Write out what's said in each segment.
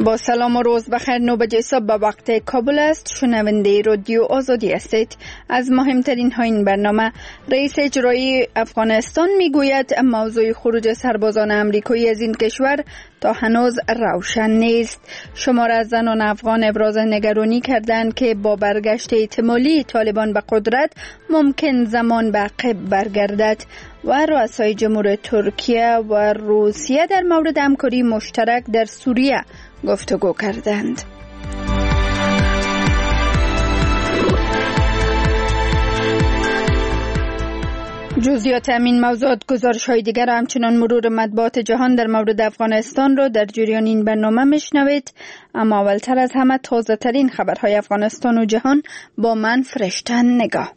با سلام و روز بخیر. 9 بجه صبح به وقت کابل است. شنونده رادیو آزادی هستید. از مهمترین ها این برنامه: رئیس اجرایی افغانستان میگوید موضوع خروج سربازان امریکایی از این کشور تا هنوز روشن نیست. شمار از زنان افغان ابراز نگرانی کردند که با برگشت احتمالی طالبان به قدرت ممکن زمان به عقب برگردد. و رؤسای جمهور ترکیه و روسیه در مورد همکاری مشترک در سوریه گفتگو کردند. جزئیات همین موضوعات گزارش‌های دیگر و همچنان مرور مطبوعات جهان در مورد افغانستان را در جریان این برنامه میشنوید. اما اولتر از همه تازه ترین خبرهای افغانستان و جهان با من فرشتن نگاه.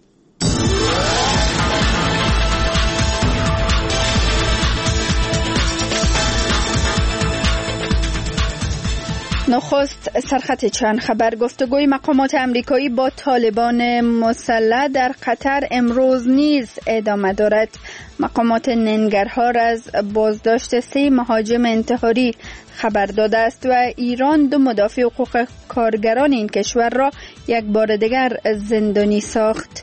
نخست سرخط چند خبر: گفتگوی مقامات امریکایی با طالبان مسلح در قطر امروز نیز ادامه دارد. مقامات ننگرهار از بازداشت 3 مهاجم انتحاری خبر داده است و ایران 2 مدافع حقوق کارگران این کشور را یک بار دیگر زندانی ساخت.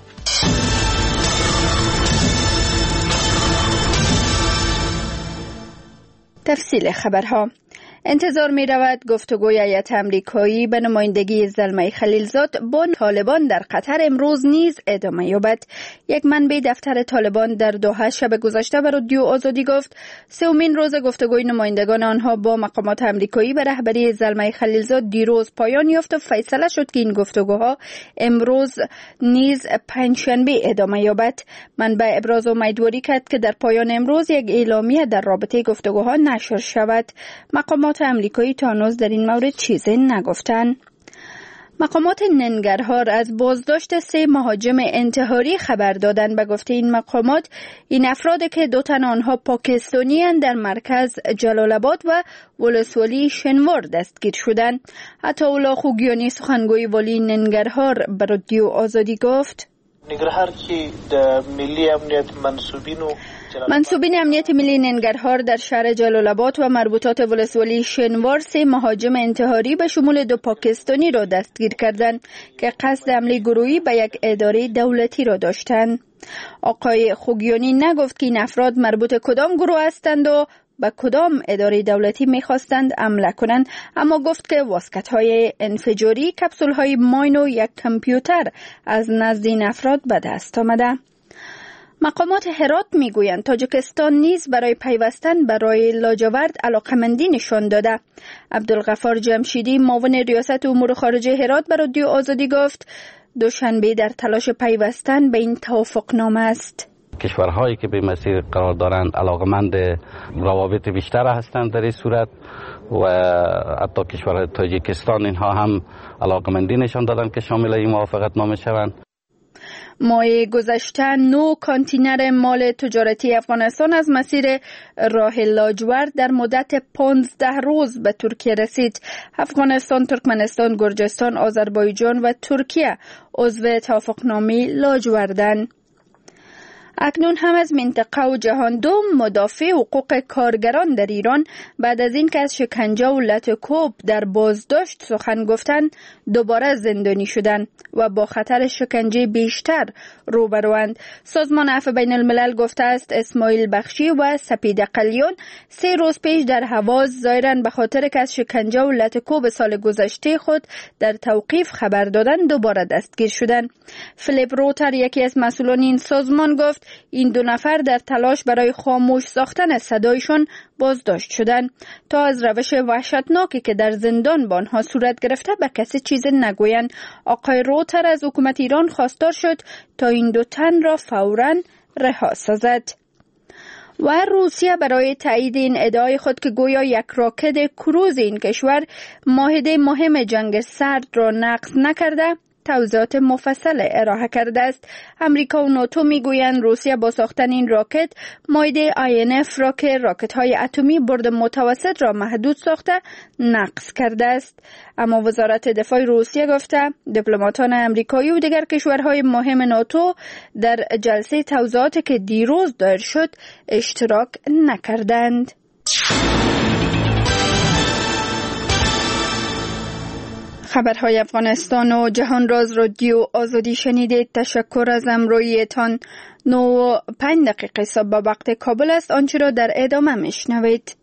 تفصیل خبرها: انتظار می رود گفتگوی هیئت امریکایی به نمایندگی زلمه خلیلزاد با طالبان در قطر امروز نیز ادامه یابد. یک منبع دفتر طالبان در دوحه شب گذشته به رادیو آزادی گفت سومین روز گفتگوی نمایندگان آنها با مقامات امریکایی به رهبری زلمه خلیلزاد دیروز پایان یافت و فیصله شد که این گفتگوها امروز نیز پنجشنبه ادامه یابد. منبع ابراز امیدواری کرد که در پایان امروز یک اعلامیه در رابطه گفتگوها نشر شود. مقامات امریکایی تا هنوز در این مورد چیزی نگفتند. مقامات ننگرهار از بازداشت 3 مهاجم انتحاری خبر دادند. به گفته این مقامات این افراد که 2 تن آنها پاکستانی اند در مرکز جلال آباد و ولسوالی شنوار دستگیر شدند. عطاالله خوگیانی سخنگوی والی ننگرهار به رادیو آزادی گفت ننگرهار که د ملی امنیت منصوبین امنیت ملی ننگرهار در شهر جلال آباد و مربوطات ولسوالی شنوار 3 مهاجم انتحاری به شمول 2 پاکستانی را دستگیر کردند که قصد حمله گروهی به یک اداره دولتی را داشتند. آقای خوگیانی نگفت که این افراد مربوط کدام گروه هستند و به کدام اداره دولتی می‌خواستند حمله کنند، اما گفت که واسکت‌های انفجاری، کپسول‌های ماین و یک کامپیوتر از نزد این افراد به دست آمده. مقامات هرات میگویند تاجیکستان نیز برای پیوستن برای لاجورد علاقمندی نشان داده. عبدالغفار جمشیدی معاون ریاست امور خارجه هرات به رادیو آزادی گفت دوشنبه در تلاش پیوستن به این توافقنامه است. کشورهایی که به مسیر قرار دارند علاقمند روابط بیشتر هستند در این صورت و حتی کشور تاجیکستان اینها هم علاقمندی نشان دادند که شامل این موافقت نامه شوند. ماه گذشته 9 کانتینر مال تجارتی افغانستان از مسیر راه لاجورد در مدت 15 روز به ترکیه رسید. افغانستان، ترکمنستان، گرجستان، آذربایجان و ترکیه عضو توافقنامه لاجوردند. اکنون هم از منطقه و جهان 2 مدافع حقوق کارگران در ایران بعد از این که از شکنجه و لطکوب در بازداشت سخن گفتند دوباره زندانی شدند و با خطر شکنجه بیشتر روبروند. سازمان عفو بین الملل گفته است اسماعیل بخشی و سپید قلیان 3 روز پیش در حواس ظاهراً به خاطر که از شکنجه و لطکوب سال گذشته خود در توقیف خبر دادند دوباره دستگیر شدند. فلیپ روتر یکی از مسئولان این سازمان گفت این 2 نفر در تلاش برای خاموش ساختن صدایشان بازداشت شدند تا از روش وحشتناکی که در زندان با آنها صورت گرفته به کسی چیزی نگویند. آقای روتر از حکومت ایران خواستار شد تا این 2 تن را فوراً رها سازد. و روسیه برای تایید این ادعای خود که گویا یک راکت کروز این کشور معاهده مهم جنگ سرد را نقض نکرده توضیحات مفصل ارائه کرده است. امریکا و ناتو میگویند روسیه با ساختن این راکت معاهده INF را که راکت‌های اتمی برد متوسط را محدود ساخته نقض کرده است. اما وزارت دفاع روسیه گفته دیپلماتان امریکایی و دیگر کشورهای مهم ناتو در جلسه توضیحاتی که دیروز دایر شد اشتراک نکردند. خبرهای افغانستان و جهان راز رادیو آزادی شنیدید. تشکر از همراهیتان. 9:05 صبح با وقت کابل است. آنچه را در ادامه میشنوید.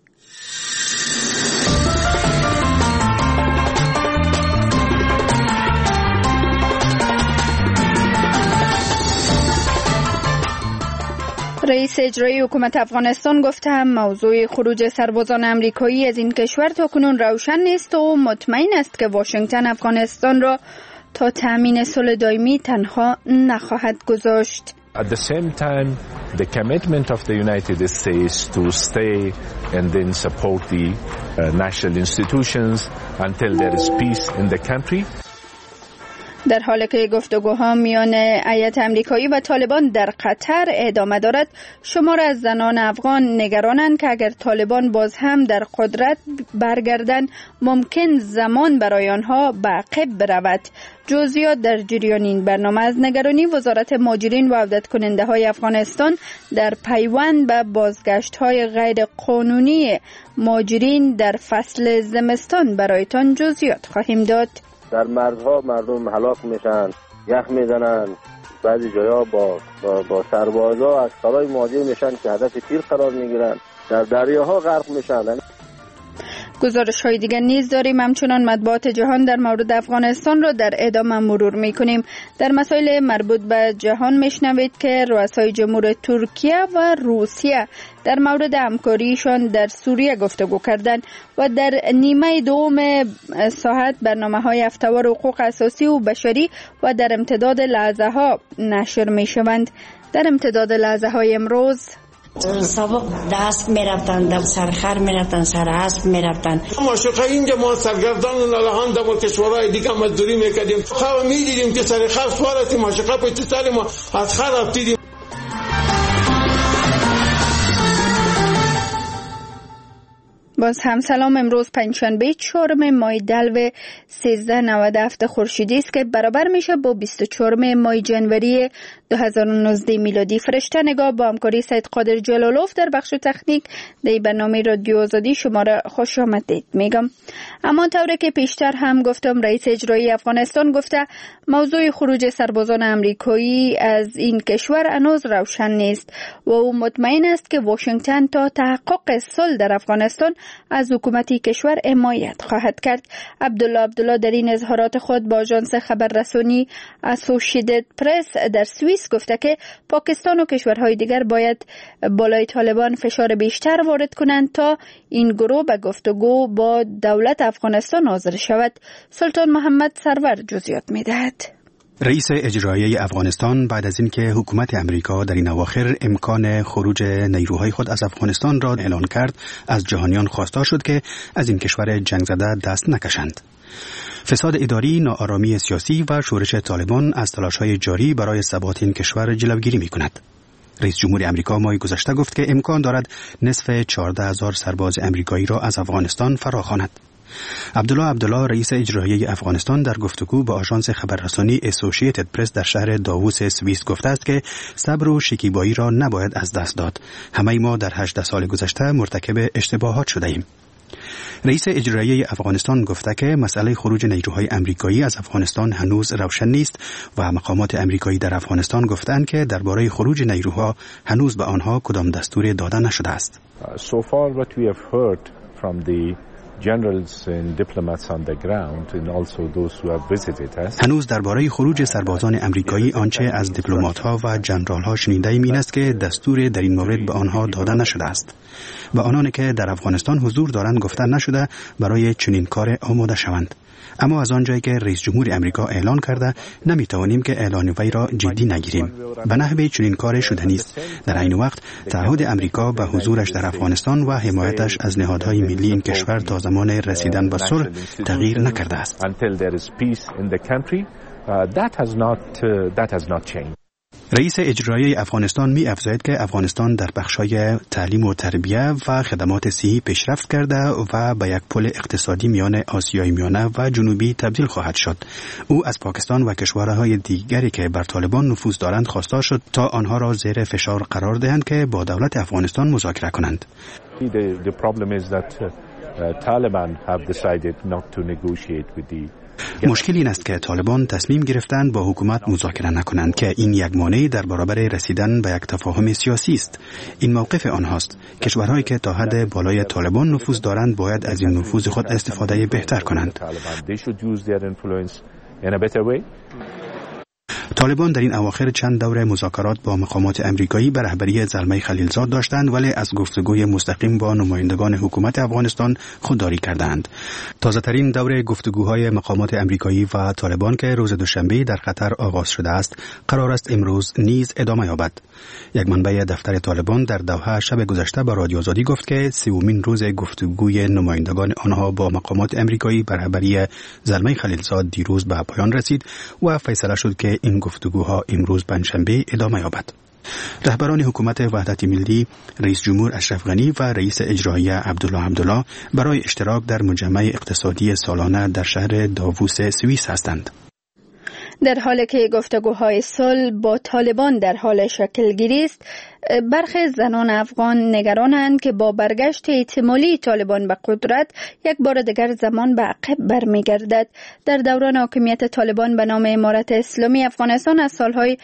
رئیس اجرایی حکومت افغانستان گفته موضوع خروج سربازان امریکایی از این کشور تاکنون روشن نیست و مطمئن است که واشنگتن افغانستان را تا تأمین صلح دائمی تنها نخواهد گذاشت. At the same time, the commitment of the United States to stay and then support the national institutions until there is peace in the country. در حالی که گفتگوها میان هیئت آمریکایی و طالبان در قطر ادامه دارد، شمار از زنان افغان نگرانند که اگر طالبان باز هم در قدرت برگردند ممکن زمان برای آنها به عقب برود. جزئیات در جریان این برنامه. از نگرانی وزارت مهاجرین و عودت کننده های افغانستان در پیوند به بازگشت های غیر قانونی مهاجرین در فصل زمستان برایتان جزئیات خواهیم داد. در مرزها مردم هلاک میشن، یخ میزنن، بعضی جاها با سربازا از سرای مهاجر میشن که هدف تیر قرار میگیرن، در دریاها غرق میشن. گزارش های دیگر نیز داریم. همچنان مطبوعات جهان در مورد افغانستان را در ادامه مرور میکنیم. در مسائل مربوط به جهان میشنوید که رؤسای جمهور ترکیه و روسیه در مورد همکاریشان در سوریه گفتگو کردند و در نیمه دوم ساعت برنامه‌های هفته‌وار حقوق اساسی و بشری و در امتداد لحظه ها نشر میشوند. در امتداد لحظه های امروز سابق دست میرفتن، در سرخر میرفتن، سر اسب میرفتن. ماشوقه اینجا ما سرگردان و نالهان در کشورهای دیگه مزدوری میکردیم. خواه میدیدیم که سرخر سوارتی ماشوقه پشت سر ما از خر رفتیدیم. باز هم سلام. امروز پنجشنبه 4 ماه دلو 1397 خورشیدی است که برابر میشه با 24 ماه جنوری 2019 میلادی. فرشته نگاه با همکاری سید قادر جلالوف در بخش تکنیک در برنامه رادیو آزادی شما را خوش آمدید میگم. اما طوری که پیشتر هم گفتم، رئیس اجرایی افغانستان گفته موضوع خروج سربازان امریکایی از این کشور هنوز روشن نیست و او مطمئن است که واشنگتن تا تحقق صلح در افغانستان از حکومت کشور حمایت خواهد کرد. عبدالله در این اظهارات خود با آژانس خبررسانی اسوسییتد پرس در سوئیس گفته که پاکستان و کشورهای دیگر باید بالای طالبان فشار بیشتر وارد کنند تا این گروه به گفتگو با دولت افغانستان حاضر شود. سلطان محمد سرور جزئیات می‌دهد. رئیس اجرایی افغانستان بعد از اینکه حکومت امریکا در این اواخر امکان خروج نیروهای خود از افغانستان را اعلان کرد، از جهانیان خواستار شد که از این کشور جنگ زده دست نکشند. فساد اداری، ناآرامی سیاسی و شورش طالبان از تلاش‌های جاری برای ثبات این کشور جلوگیری می‌کند. رئیس جمهور امریکا ماه گذشته گفت که امکان دارد نصف 14,000 سرباز امریکایی را از افغانستان فراخواند. عبدالله رئیس اجرایی افغانستان در گفتگو با آژانس خبررسانی اسوسییتد پرس در شهر داووس سوئیس گفته است که صبر و شکیبایی را نباید از دست داد. همه ما در 18 سال گذشته مرتکب اشتباهات شده ایم. رئیس اجرایی افغانستان گفته که مسئله خروج نیروهای امریکایی از افغانستان هنوز روشن نیست و مقامات امریکایی در افغانستان گفتند که درباره خروج نیروها هنوز به آنها کدام دستور داده نشده است. So far what we have heard from the generals and diplomats on the ground and also those who have visited us. هنوز درباره خروج سربازان امریکایی آنچه از دیپلمات‌ها و جنرال‌ها شنیده‌ایم این است که دستور در این مورد به آنها داده نشده است. و آنانی که در افغانستان حضور دارند گفتن نشده برای چنین کار آماده شوند. اما از آنجایی که رئیس جمهور امریکا اعلان کرده نمیتوانیم که اعلان وی را جدی نگیریم. به نحوی چنین کار شدنی است. در عین وقت تعهد امریکا به حضورش در افغانستان و حمایتش از نهادهای ملی این کشور تا زمان رسیدن به صلح تغییر نکرده است. رئیس اجرایی افغانستان می افزاید که افغانستان در بخش‌های تعلیم و تربیت و خدمات صحی پیشرفت کرده و به یک پل اقتصادی میان آسیای میانه و جنوبی تبدیل خواهد شد. او از پاکستان و کشورهای دیگری که بر طالبان نفوذ دارند خواستار شد تا آنها را زیر فشار قرار دهند که با دولت افغانستان مذاکره کنند. The problem is that Taliban have decided not to negotiate with the مشکل این است که طالبان تصمیم گرفتند با حکومت مذاکره نکنند که این یک مانع در برابر رسیدن به یک تفاهم سیاسی است. این موقف آنهاست. کشورهایی که تا حد بالای طالبان نفوذ دارند باید از این نفوذ خود استفاده بهتر کنند. طالبان در این اواخر چند دوره مذاکرات با مقامات امریکایی به رهبری زلمه خلیلزاد داشتند ولی از گفتگوی مستقیم با نمایندگان حکومت افغانستان خودداری کردند. تازه ترین دوره گفتگوهای مقامات امریکایی و طالبان که روز دوشنبه در قطر آغاز شده است قرار است امروز نیز ادامه یابد. یک منبع دفتر طالبان در دوحه شب گذشته به رادیو آزادی گفت که 30مین روز گفتگوی نمایندگان آنها با مقامات امریکایی به رهبری زلمه خلیلزاد دیروز به پایان رسید و فیصله شد که این گفتگوها امروز پنجشنبه ادامه یابد. رهبران حکومت وحدت ملی، رئیس جمهور اشرف غنی و رئیس اجرایی عبدالله برای اشتراک در مجمع اقتصادی سالانه در شهر داووس سوئیس هستند. در حالی که گفتگوهای صلح با طالبان در حال شکل گیری است، برخی زنان افغان نگرانند که با برگشت احتمالی طالبان به قدرت یک بار دیگر زمان به عقب برمیگردد. در دوران حاکمیت طالبان به نام امارت اسلامی افغانستان از سالهای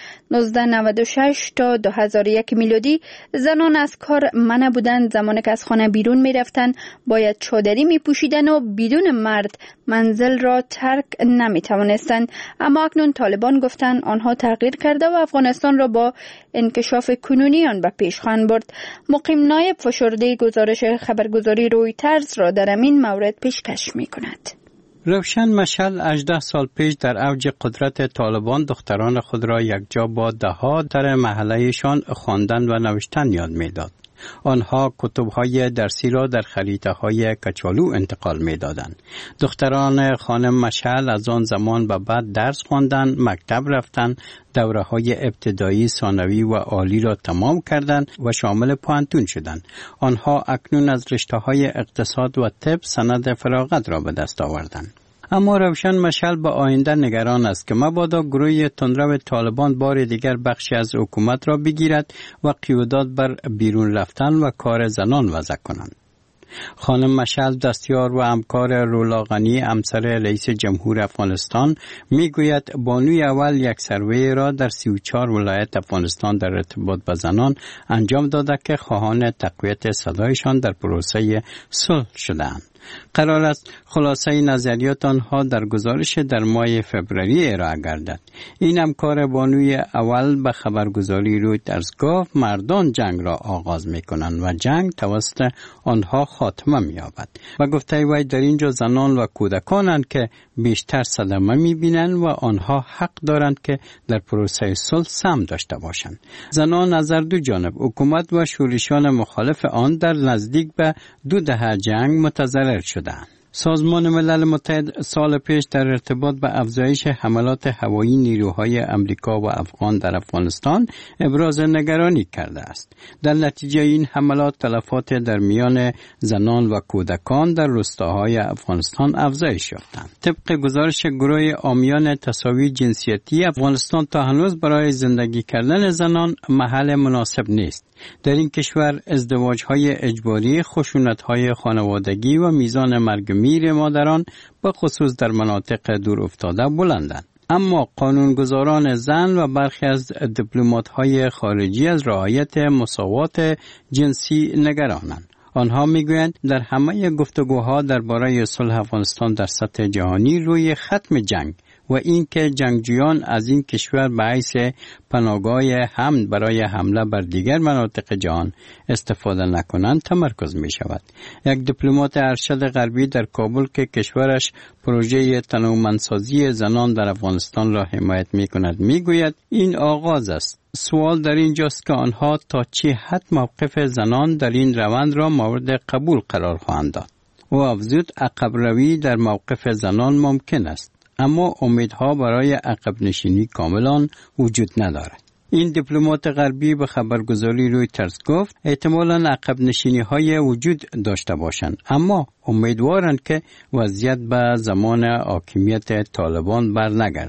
1996 تا 2001 میلادی زنان از کار منع بودند. زمانی که از خانه بیرون میرفتند باید چادری میپوشیدند و بدون مرد منزل را ترک نمیتوانستند. اما اکنون طالبان گفتند آنها تغییر کرده و افغانستان را با انکشاف کنونی به پیش خواهند برد. مقیم نایب فشرده گزارش خبرگزاری رویترز را در این مورد پیشکش می کند. روشن مشعل 18 سال پیش در اوج قدرت طالبان دختران خود را یکجا با ده‌ها در محلهشان خواندن و نوشتن یاد می‌داد. آنها کتب‌های درسی را در خریطه‌های کچالو انتقال می‌دادند. دختران خانم مشعل از آن زمان به بعد درس خواندند، مکتب رفتند، دوره‌های ابتدایی، ثانوی و عالی را تمام کردند و شامل پوهنتون شدند. آنها اکنون از رشته‌های اقتصاد و طب سند فراغت را به دست آوردند. اما روشن مشعل به آینده نگران است که مبادا گروه تندرو طالبان بار دیگر بخشی از حکومت را بگیرد و قیودات بر بیرون رفتن و کار زنان وضع کنند. خانم مشعل دستیار و همکار رولا غنی همسر رئیس جمهور افغانستان میگوید بانوی اول یک سروی را در 34 ولایت افغانستان در ارتباط با زنان انجام داده که خواهان تقویت صدایشان در پروسه صلح شدند. قرار است خلاصه نظریات آنها در گزارش در ماه فوریه ارائه گردد. این همکار بانوی اول به خبرگزاری رویترز گفت مردان جنگ را آغاز می‌کنند و جنگ توسط آنها خاتمه می‌یابد و گفته وی در اینجا زنان و کودکانند که بیشتر صدمه می‌بینند و آنها حق دارند که در پروسه صلح سهم داشته باشند. زنان از دو جانب حکومت و شورشیان مخالف آن در نزدیک به 2 دهه جنگ متضرر شدند. سازمان ملل متحد سال پیش در ارتباط به افزایش حملات هوایی نیروهای امریکا و افغان در افغانستان ابراز نگرانی کرده است. در نتیجه این حملات تلفات در میان زنان و کودکان در روستاهای افغانستان افزایش یافتند. طبق گزارش گروه عامیان تساوی جنسیتی افغانستان تا هنوز برای زندگی کردن زنان محل مناسب نیست. در این کشور ازدواج‌های اجباری، خشونت‌های خانوادگی و میزان مرگ میر مادران به خصوص در مناطق دور افتاده بلندند. اما قانونگذاران زن و برخی از دیپلمات‌های خارجی از رعایت مساوات جنسی نگرانند. آنها میگویند در همه گفتگوها درباره صلح افغانستان در سطح جهانی روی ختم جنگ و اینکه جنگجویان از این کشور به حیث پناهگاه امن برای حمله بر دیگر مناطق جهان استفاده نکنند تمرکز می شود. یک دیپلمات ارشد غربی در کابل که کشورش پروژه تنومندسازی زنان در افغانستان را حمایت می کند می گوید این آغاز است. سوال در اینجاست که آنها تا چه حد موقف زنان در این روند را مورد قبول قرار خواهند داد. و افزود عقب روی در موقف زنان ممکن است. اما امیدها برای عقب نشینی کاملا وجود ندارد. این دیپلمات غربی به خبرگزاری رویترز گفت احتمالاً عقب نشینی های وجود داشته باشند، اما امیدوارند که وضعیت به زمان حاکمیت طالبان بر نگردد.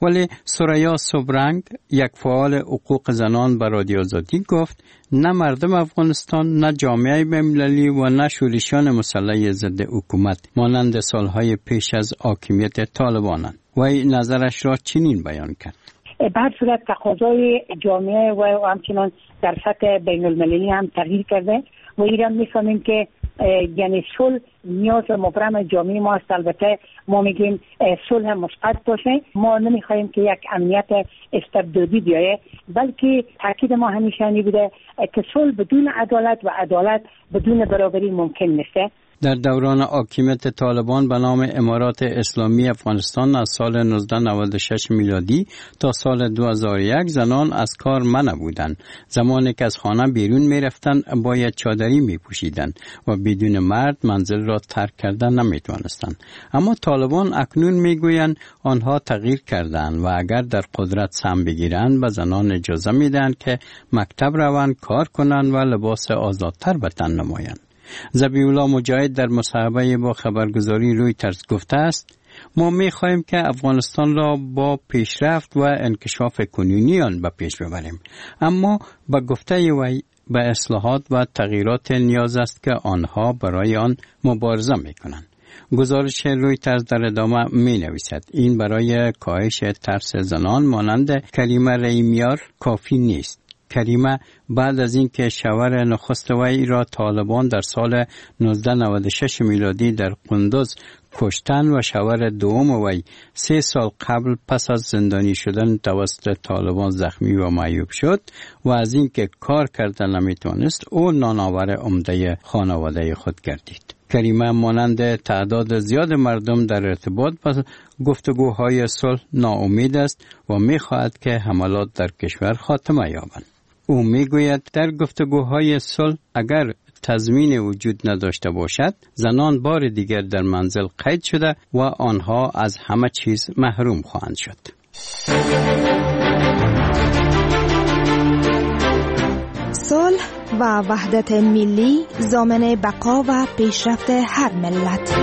ولی سریا صبرنگ، یک فعال حقوق زنان به رادیو آزادی گفت نه مردم افغانستان، نه جامعه بین‌المللی و نه شورشیان مسلح ضد حکومت مانند سالهای پیش از حاکمیت طالبانند. و نظرش را چنین بیان کرد: به هر صورت تقاضای جامعه و همچنان در سطح بین المللی هم تغییر کرده و ایران می‌فهمیم که یعنی صلح نیاز مبرم جامعه ما است. البته ما میگیم صلح مثبت باشه، ما نمیخوایم که یک امنیت استبدادی بیایه، بلکه تاکید ما همیشه این بوده که صلح بدون عدالت و عدالت بدون برابری ممکن نیست. در دوران حاکمیت طالبان به نام امارات اسلامی افغانستان از سال 1996 میلادی تا سال 2001 زنان از کار منع بودند. زمانی که از خانه بیرون می رفتند باید چادری می پوشیدند و بدون مرد منزل را ترک کردن نمی توانستند. اما طالبان اکنون می گویند آنها تغییر کردند و اگر در قدرت سهم بگیرند به زنان اجازه می دهند که مکتب روند، کار کنند و لباس آزادتر به تن نمایند. ذبیح‌الله مجاهد در مصاحبه با خبرگزاری رویترز گفته است: ما می‌خواهیم که افغانستان را با پیشرفت و انکشاف کنونی آن به پیش ببریم، اما به گفته وی به اصلاحات و تغییرات نیاز است که آنها برای آن مبارزه می‌کنند. گزارش رویترز در ادامه می‌نویسد این برای کاهش ترس زنان مانند کریمه رحیمیار کافی نیست. کریمه بعد از اینکه شوهر نخست وی را طالبان در سال 1996 میلادی در قندوز کشتن و شوهر دوم وی 3 سال قبل پس از زندانی شدن توسط طالبان زخمی و معیوب شد و از اینکه کار کردن نمیتونست او نانآور عمده خانواده خود گردید. کریمه مانند تعداد زیاد مردم در ارتباط با گفتگوهای صلح ناامید است و میخواهد که حملات در کشور خاتمه یابند. او میگوید در گفتگوهای صلح اگر تضمین وجود نداشته باشد زنان بار دیگر در منزل قید شده و آنها از همه چیز محروم خواهند شد. صلح و وحدت ملی ضامن بقا و پیشرفت هر ملت.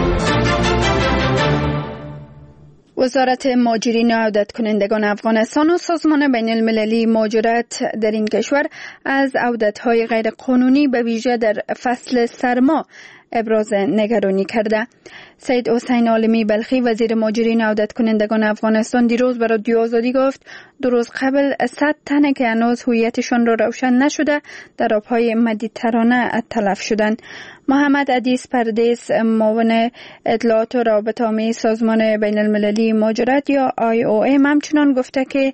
وزارت مهاجرین و عودت کنندگان افغانستان و سازمان بین المللی مهاجرت در این کشور از عودت‌های غیر قانونی به ویژه در فصل سرما ابراز نگرانی کرده. سید حسین عالمی بلخی وزیر مهاجرین و عودت کنندگان افغانستان دیروز به رادیو آزادی گفت 2 روز قبل 100 تن که هنوز هویتشان را روشن نشده در آبهای مدیترانه تلف شدند. محمد عدیس پردیس معاون اطلاعات و روابط عامه سازمان بین المللی مهاجرت یا IOM همچنان گفته که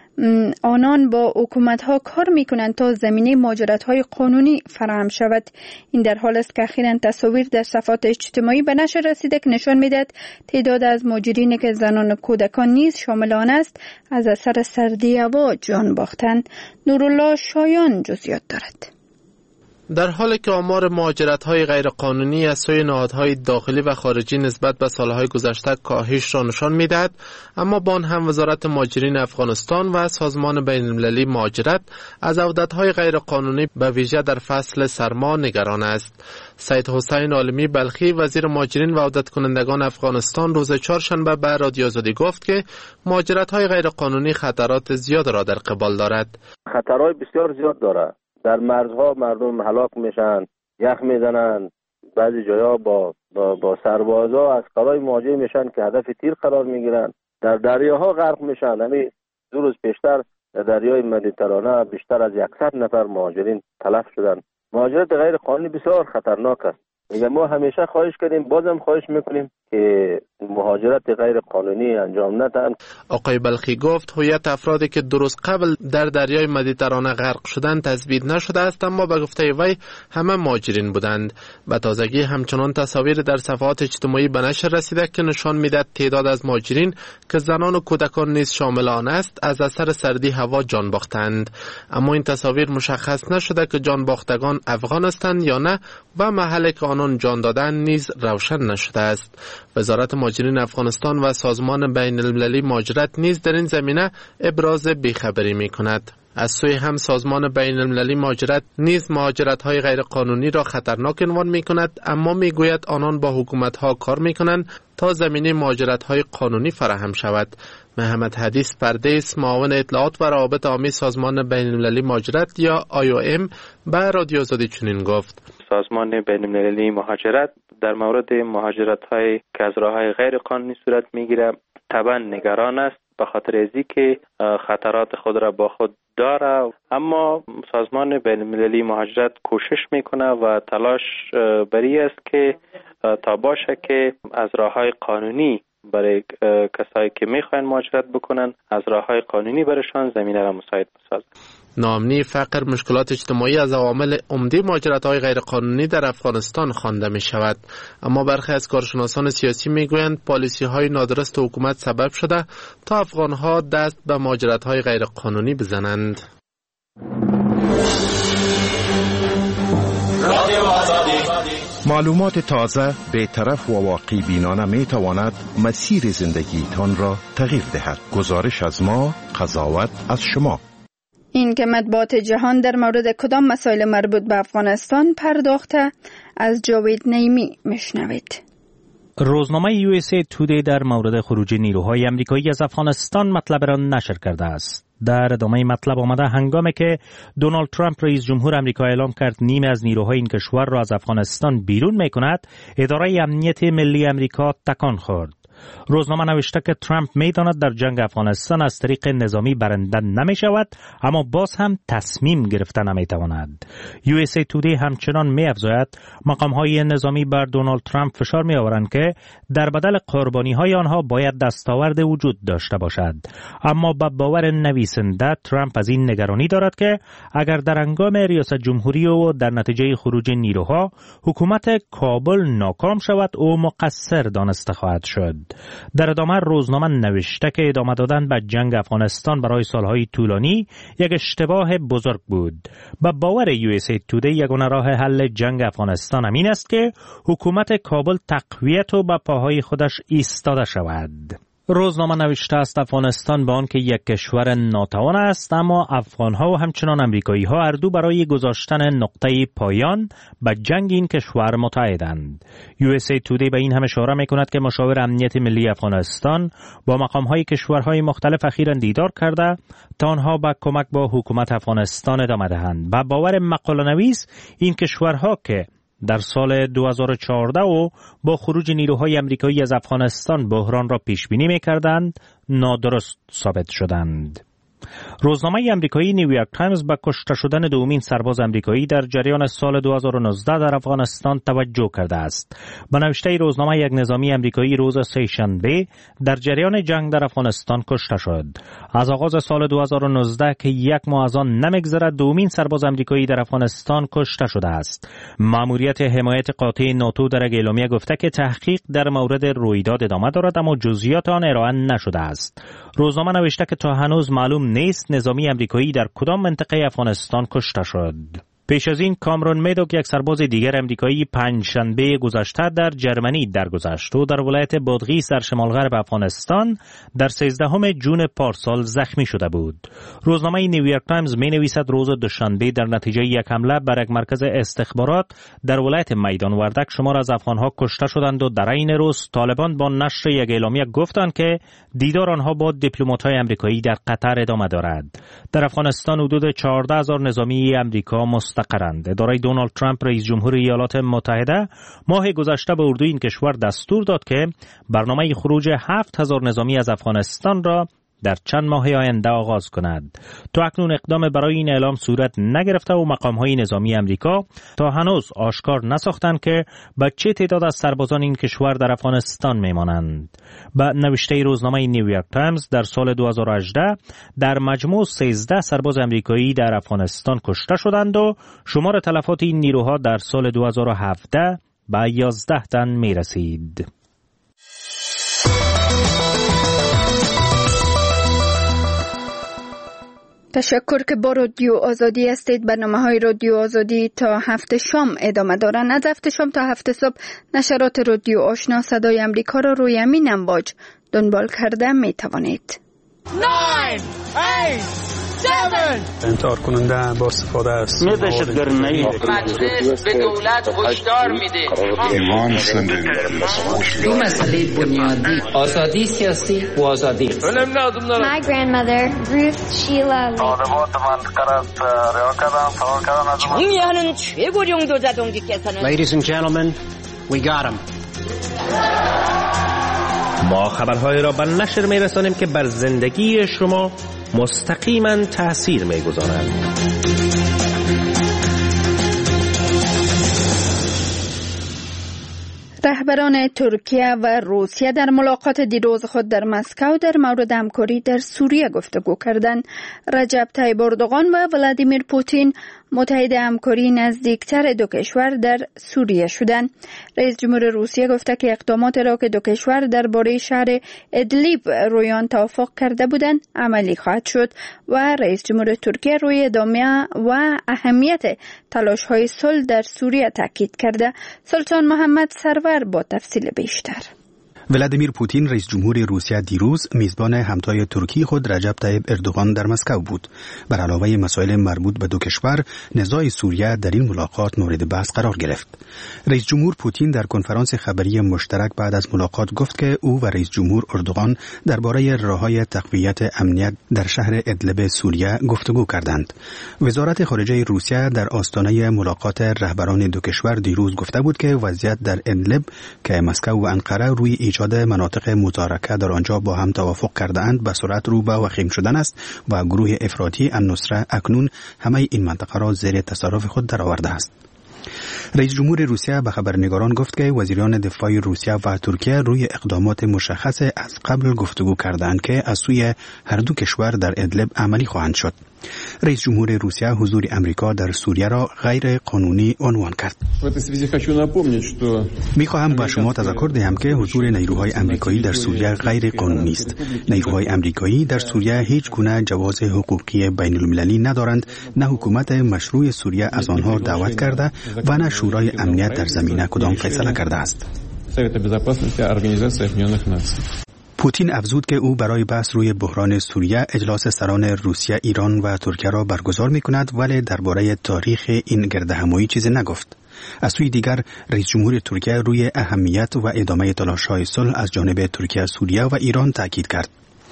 آنان با حکومت‌ها کار می‌کنند تا زمینه مهاجرت‌های قانونی فراهم شود. این در حال است که اخیراً تصاویر در صفحات اجتماعی به نشر رسیده که نشان می‌دهد تعداد از مهاجرینی که زنان و کودکان نیز شامل آن است از اثر سردی هوا جان باختند. نورالله شایان جزئیات دارد. در حالی که آمار مهاجرت‌های غیرقانونی از سوی نهادهای داخلی و خارجی نسبت به سالهای گذشته کاهش را نشان می‌دهد، اما با آن هم وزارت مهاجرین افغانستان و سازمان بین‌المللی مهاجرت از عودت‌های غیرقانونی به ویژه در فصل سرما نگران است. سید حسین عالمی بلخی وزیر مهاجرین و عودت کنندگان افغانستان روز چهارشنبه به رادیو آزادی گفت که مهاجرت‌های غیرقانونی خطرات زیاد را در قبال دارد. خطرهای بسیار زیاد دارد. در مرزها مردم هلاک میشن، یخ میزنن، بعضی جاها با سربازا از کارهای مواجه میشن که هدف تیر قرار میگیرن، در دریاها غرق میشن. همین 2 روز پیشتر در دریای مدیترانه بیشتر از 100 نفر مهاجرین تلف شدن. مهاجرت غیر قانونی بسیار خطرناک است. میگم ما همیشه خواهش کردیم، بازم خواهش میکنیم که مهاجرت غیر قانونی انجام ندهند. آقای بلخی گفت هویت افرادی که 2 روز قبل در دریای مدیترانه غرق شدند تثبیت نشده است، اما به گفته وی همه مهاجرین بودند. به تازگی همچنان تصاویر در صفحات اجتماعی به نشر رسیده که نشان میدهد تعداد از مهاجرین که زنان و کودکان نیز شامل آن است از اثر سردی هوا جان باختند، اما این تصاویر مشخص نشده که جان باختگان افغان هستند یا نه و محل که آنان جان دادند نیز روشن نشده است. وزارت مهاجرین افغانستان و سازمان بین المللی مهاجرت نیز در این زمینه ابراز بیخبری می کند. از سوی هم سازمان بین المللی مهاجرت نیز مهاجرت‌های غیر قانونی را خطرناک عنوان می کند، اما می گوید آنان با حکومت‌ها کار می کنند تا زمینه مهاجرت‌های قانونی فراهم شود. محمد حدیث پردیس، معاون اطلاعات و روابط عامی سازمان بین‌المللی مهاجرت یا IOM به رادیو آزادی چنین گفت: سازمان بین‌المللی مهاجرت در مورد مهاجرت‌های که از راه‌های غیر قانونی صورت می‌گیره طبعا نگران است، به خاطر ازی که خطرات خود را با خود داره. اما سازمان بین‌المللی مهاجرت کوشش میکنه و تلاش بری است که تا باشه که از راه‌های قانونی برای کسایی که میخواین مهاجرت بکنن، از راه‌های قانونی برشان زمینه را مساعد بسازه. ناامنی، فقر، مشکلات اجتماعی از عوامل عمده مهاجرت‌های غیرقانونی در افغانستان خوانده می شود. اما برخی از کارشناسان سیاسی می گویند پالیسی‌های نادرست حکومت سبب شده تا افغان‌ها دست به مهاجرت‌های غیرقانونی بزنند. معلومات تازه، بی‌طرف و واقع بینانه می تواند مسیر زندگیتان را تغییر دهد. گزارش از ما، قضاوت از شما. این که مطبوعات جهان در مورد کدام مسائل مربوط به افغانستان پرداخته، از جاوید نیمی میشنوید. روزنامه USA Today در مورد خروج نیروهای امریکایی از افغانستان مطلب را نشر کرده است. در ادامه مطلب آمده هنگامی که دونالد ترامپ رئیس جمهور آمریکا اعلام کرد نیمه از نیروهای این کشور را از افغانستان بیرون می‌کند، اداره امنیت ملی آمریکا تکان خورد. روزنامه نوشته که ترامپ می‌داند در جنگ افغانستان از طریق نظامی برنده نمی‌شود، اما باز هم تصمیم گرفته نمی‌تواند. USA Today همچنان می‌افزاید مقام‌های نظامی بر دونالد ترامپ فشار می‌آورند که در بدل قربانی‌های آنها باید دستاورد وجود داشته باشد. اما به باور نویسنده ترامپ از این نگرانی دارد که اگر در هنگام ریاست جمهوری و در نتیجه خروج نیروها حکومت کابل ناکام شود او مقصر دانسته خواهد شد. در ادامه روزنامه نوشته که ادامه دادن به جنگ افغانستان برای سالهای طولانی یک اشتباه بزرگ بود. به باور USA Today یگانه راه حل جنگ افغانستان همین است که حکومت کابل تقویت و به پاهای خودش ایستاده شود. روزنامه نوشته است افغانستان با آنکه یک کشور ناتوان است، اما افغانها و همچنان امریکایی‌ها هر دو برای گذاشتن نقطه پایان به جنگ این کشور متحدند. USA Today به این هم اشاره می‌کند که مشاور امنیت ملی افغانستان با مقام‌های کشورهای مختلف اخیراً دیدار کرده تا آنها به کمک با حکومت افغانستان ادامه دهند. با باور مقاله‌نویس این کشورها که در سال 2014 و با خروج نیروهای امریکایی از افغانستان بحران را پیش بینی می‌کردند، نادرست ثابت شدند. روزنامه امریکایی نیویورک تایمز به کشته شدن دومین سرباز امریکایی در جریان سال 2019 در افغانستان توجه کرده است. به نوشته روزنامه یک نظامی امریکایی روز سه‌شنبه در جریان جنگ در افغانستان کشته شد. از آغاز سال 2019 که یک ماه از آن نمی‌گذرد دومین سرباز امریکایی در افغانستان کشته شده است. مأموریت حمایت قاطع ناتو در اعلامیه گفته که تحقیق در مورد رویداد ادامه دارد اما جزئیات آن ارائه نشده است. روزنامه نوشته که تا هنوز معلوم نیست نظامی امریکایی در کدام منطقه افغانستان کشته شد. پیش از این کامرون میدوک یک سرباز دیگر امریکایی پنجشنبه گذشته در جرمنی درگذشت و در ولایت بادغیس در شمال غرب افغانستان در 13 جون پارسال زخمی شده بود. روزنامه نیویورک تایمز می نویسد روز دوشنبه در نتیجه یک حمله بر یک مرکز استخبارات در ولایت میدان وردک شمار از افغانها کشته شدند و در این روز طالبان با نشر یک اعلامیه گفتند که دیدار آنها با دیپلمات‌های امریکایی در قطر ادامه دارد. در افغانستان حدود 14,000 نظامی امریکا مستقرند. اداره دونالد ترامپ رئیس جمهور ایالات متحده ماه گذشته به اردوی این کشور دستور داد که برنامه خروج 7,000 نظامی از افغانستان را در چند ماه آینده آغاز کند. تا اکنون اقدام برای این اعلام صورت نگرفته و مقام‌های نظامی امریکا تا هنوز آشکار نساختند که با چه تعداد از سربازان این کشور در افغانستان میمانند. با نوشته روزنامه نیویورک تایمز در سال 2018 در مجموع 13 سرباز امریکایی در افغانستان کشته شدند و شمار تلفات این نیروها در سال 2017 به 11 تن میرسید. تشکر که با رادیو آزادی هستید. برنامه‌های رادیو آزادی تا هفت شام ادامه دارند. از هفت شام تا هفت صبح نشرات رادیو آشنا صدای امریکا را روی امین امواج دنبال کرده می توانید. 9, 8 انتحار کننده با استفاده از مجلس به دولت هشدار میده دو مسئله بنیادی آزادی سیاسی و آزادی My grandmother Ruth Sheila 정의하는 최고령 도자동지께서는 Ladies and gentlemen, we got him. ما خبرهای را به نشر می‌رسانیم که بر زندگی شما مستقیما تأثیر می‌گذارند. رهبران ترکیه و روسیه در ملاقات دیروز خود در مسکو در مورد همکاری در سوریه گفتگو کردند. رجب طیب اردوغان و ولادیمیر پوتین متحد همکاری نزدیکتر دو کشور در سوریه شدند. رئیس جمهور روسیه گفته که اقدامات را که دو کشور درباره شهر ادلیب روی آن توافق کرده بودند عملی خواهد شد و رئیس جمهور ترکیه روی ادامه و اهمیت تلاش‌های صلح در سوریه تاکید کرده. سلطان محمد سرور با تفصیل بیشتر. ولادیمیر پوتین رئیس جمهور روسیه دیروز میزبان همتای ترکی خود رجب طیب اردوغان در مسکو بود. بر علاوه مسائل مربوط به دو کشور، نزاع سوریه در این ملاقات مورد بحث قرار گرفت. رئیس جمهور پوتین در کنفرانس خبری مشترک بعد از ملاقات گفت که او و رئیس جمهور اردوغان درباره راه‌های تقویت امنیت در شهر ادلب سوریه گفتگو کردند. وزارت خارجه روسیه در آستانه ملاقات رهبران دو کشور دیروز گفته بود که وضعیت در ادلب که مسکو و انقره روی ایجاد مناطق متارکه در آنجا با هم توافق کرده اند به سرعت رو به وخیم شدن است و گروه افراطی النصره اکنون همه این منطقه را زیر تصرف خود درآورده است. رئیس جمهور روسیه به خبرنگاران گفت که وزیران دفاع روسیه و ترکیه روی اقدامات مشخص از قبل گفتگو کردند که از سوی هر دو کشور در ادلب عملی خواهند شد. رئیس جمهور روسیه حضور امریکا در سوریه را غیر قانونی عنوان کرد. می‌خواهم با شما تذکر دهم که حضور نیروهای امریکایی در سوریه غیر قانونی است. نیروهای امریکایی در سوریه هیچ گونه جواز حقوقی بین‌المللی ندارند، نه حکومت مشروع سوریه از آنها دعوت کرده و نه شورای امنیت در زمینه کدام فیصله کرده است. پوتین افزود که او برای بحث روی بحران سوریه اجلاس سران روسیه، ایران و ترکیه را برگزار می‌کند، ولی درباره تاریخ این گردهمایی چیزی نگفت. از سوی دیگر رئیس جمهور ترکیه روی اهمیت و ادامه تلاش‌های صلح از جانب ترکیه، سوریه و ایران تاکید کرد.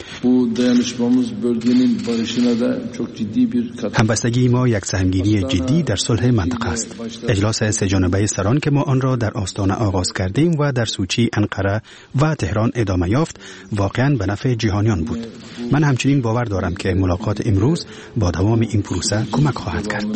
همبستگی ما یک سهمگینی جدی در صلح منطقه است. اجلاس سه جانبه سران که ما آن را در آستانه آغاز کردیم و در سوچی، انقره و تهران ادامه یافت واقعاً به نفع جهانیان بود. من همچنین باور دارم که ملاقات امروز با دوام این پروسه کمک خواهد کرد.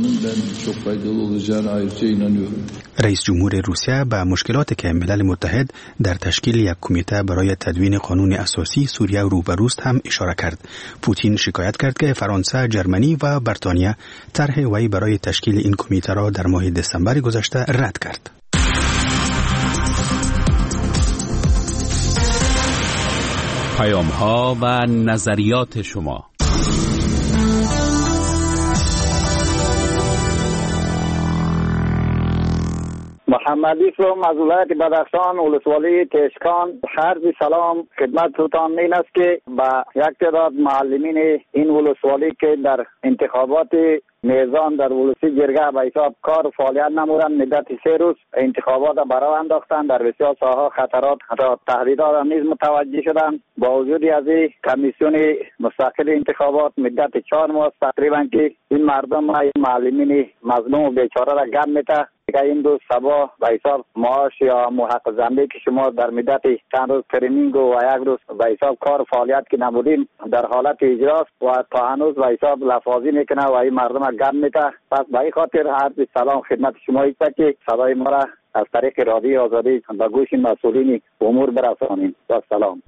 رئیس جمهور روسیه به مشکلاتی که ملل متحد در تشکیل یک کمیته برای تدوین قانون اساسی سوریه روبروست هم اشاره کرد. پوتین شکایت کرد که فرانسه، جرمنی و بریتانیا طرح وی برای تشکیل این کمیته را در ماه دسامبر گذشته رد کرد. پیام‌ها و نظریات شما. محمدی فرم از ولایت بدخشان، ولسوالی کشکان. عرض سلام خدمتتان این است که با یک تعداد معلمین این ولسوالی که در انتخابات میزان در ولسی جرگه به حساب کار و فعالیت نمودند، مدت 3 روز انتخابات برای انداختن، در بسیار ساحات خطرات حتی تهدیدات هم نیز متوجه شدند. با وجود از این کمیسیون مستقل انتخابات مدت 4 ماه تقریبا که این مردم این معلمین مظلوم و بیچاره را گم میته که این روز صبح به حساب معاش یا محق زنده که شما در مدت چند روز ترینینگ و یک روز به حساب کار فعالیت که نمودیم در حالت اجراست و تا هنوز به حساب لفاظی میکنه و این مردم را گم میته. پس به این خاطر عرض سلام خدمت شما است که صدای ما را از طریق رادیو آزادی به گوش مسئولین امور برسانیم. با سلام.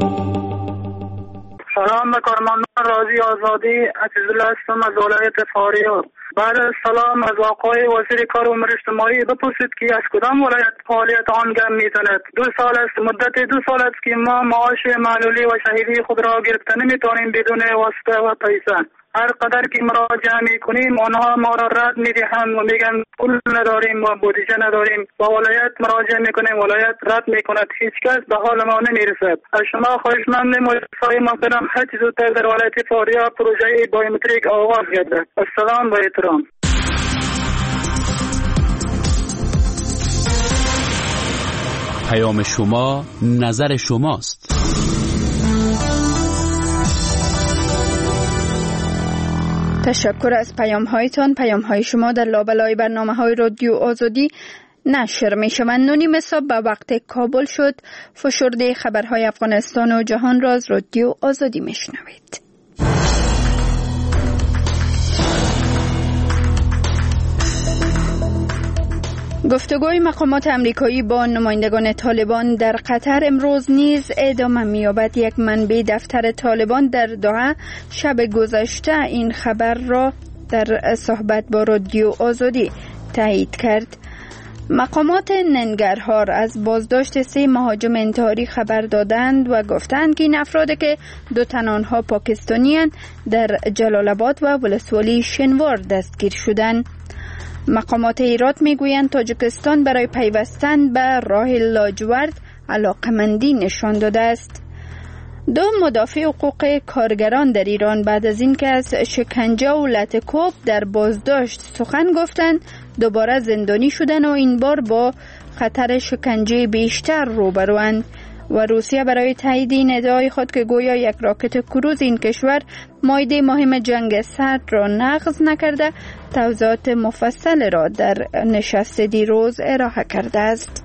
سلام به کارمندان رادیو آزادی، عزیزالله هستم از ولایت فاریاب. بعد از سلام از آقای وزیر کار و امور اجتماعی بپرسید که از کدام ولایت فعالیت آن گم میزند. 2 سال است، مدت 2 سال است که ما معاش معلولی و شهیدی خود را گرفته نمیتوانیم بدون واسطه و پیسه. هر قدر که مراجعه میکنیم آنها ما را رد میدهند و میگن پول نداریم و بودجه نداریم. با ولایت مراجعه میکنیم، ولایت رد میکند، هیچ کس به حال ما نمیرسد. از شما خواهشمند مجلسای محترم هر چه زودتر در ولایت فاریاب پروژه بایومتریک آغاز گردد. السلام و احترام. پیام شما نظر شماست. تشکر از پیام‌هایتان. پیام‌های شما در لابلای برنامه‌های رادیو آزادی نشر می‌شوند. 9 صبح به وقت کابل شد. فشرده خبرهای افغانستان و جهان را از رادیو آزادی میشنوید. گفتگوی مقامات امریکایی با نمایندگان طالبان در قطر امروز نیز ادامه می‌یابد. یک منبع دفتر طالبان در دوحه شب گذشته این خبر را در صحبت با رادیو آزادی تایید کرد. مقامات ننگرهار از بازداشت 3 مهاجم انتحاری خبر دادند و گفتند که این افراد که 2 تن آنها پاکستانی‌اند در جلال آباد و ولسوالی شنوار دستگیر شدند. مقامات هرات میگویند تاجیکستان برای پیوستن به راه لاجورد علاقمندی نشان داده است. 2 مدافع حقوق کارگران در ایران بعد از اینکه از شکنجه و لطکوب در بازداشت سخن گفتند دوباره زندانی شدند و این بار با خطر شکنجه بیشتر روبروند. و روسیه برای تایید این ادعای خود که گویا یک راکت کروز این کشور مایده مهم جنگ سرد را نقض نکرده توضیحات مفصل را در نشست دیروز ارائه کرده است.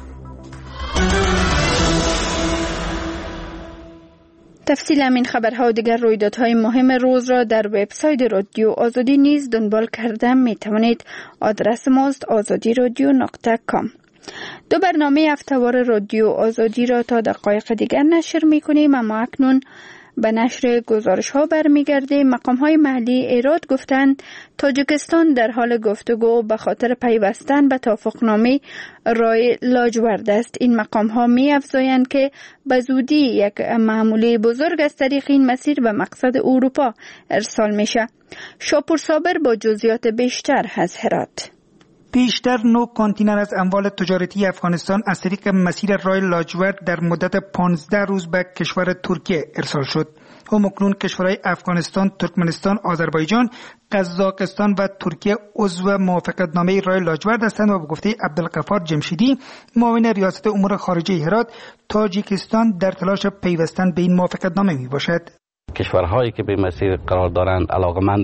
تفصیل همین خبرها و دیگر رویدادهای مهم روز را در وبسایت رادیو آزادی نیز دنبال کرده می توانید. آدرس ماست azadirodio.com. 2 برنامه هفته‌وار رادیو آزادی را تا دقایق دیگر نشر می‌کنیم، اما اکنون به نشر گزارش‌ها برمیگردیم. مقام‌های محلی هرات گفتند تاجیکستان در حال گفتگو به خاطر پیوستن به توافقنامه راه لاجورد است. این مقام‌ها می‌افزایند که به زودی یک محموله بزرگ از طریق این مسیر به مقصد اروپا ارسال میشه. شاپور صابر با جزئیات بیشتر از هرات. بیشتر 9 کانتینر از اموال تجارتی افغانستان از طریق مسیر راه لاجورد در مدت 15 روز به کشور ترکیه ارسال شد. همکنون کشورهای افغانستان، ترکمنستان، آذربایجان، قزاقستان و ترکیه عضو موافقتنامه راه لاجورد هستند و به گفته عبدالغفار جمشیدی معاون ریاست امور خارجه هرات، تاجیکستان در تلاش پیوستن به این موافقتنامه میباشد. کشورهایی که به مسیر قرار دارند علاقمند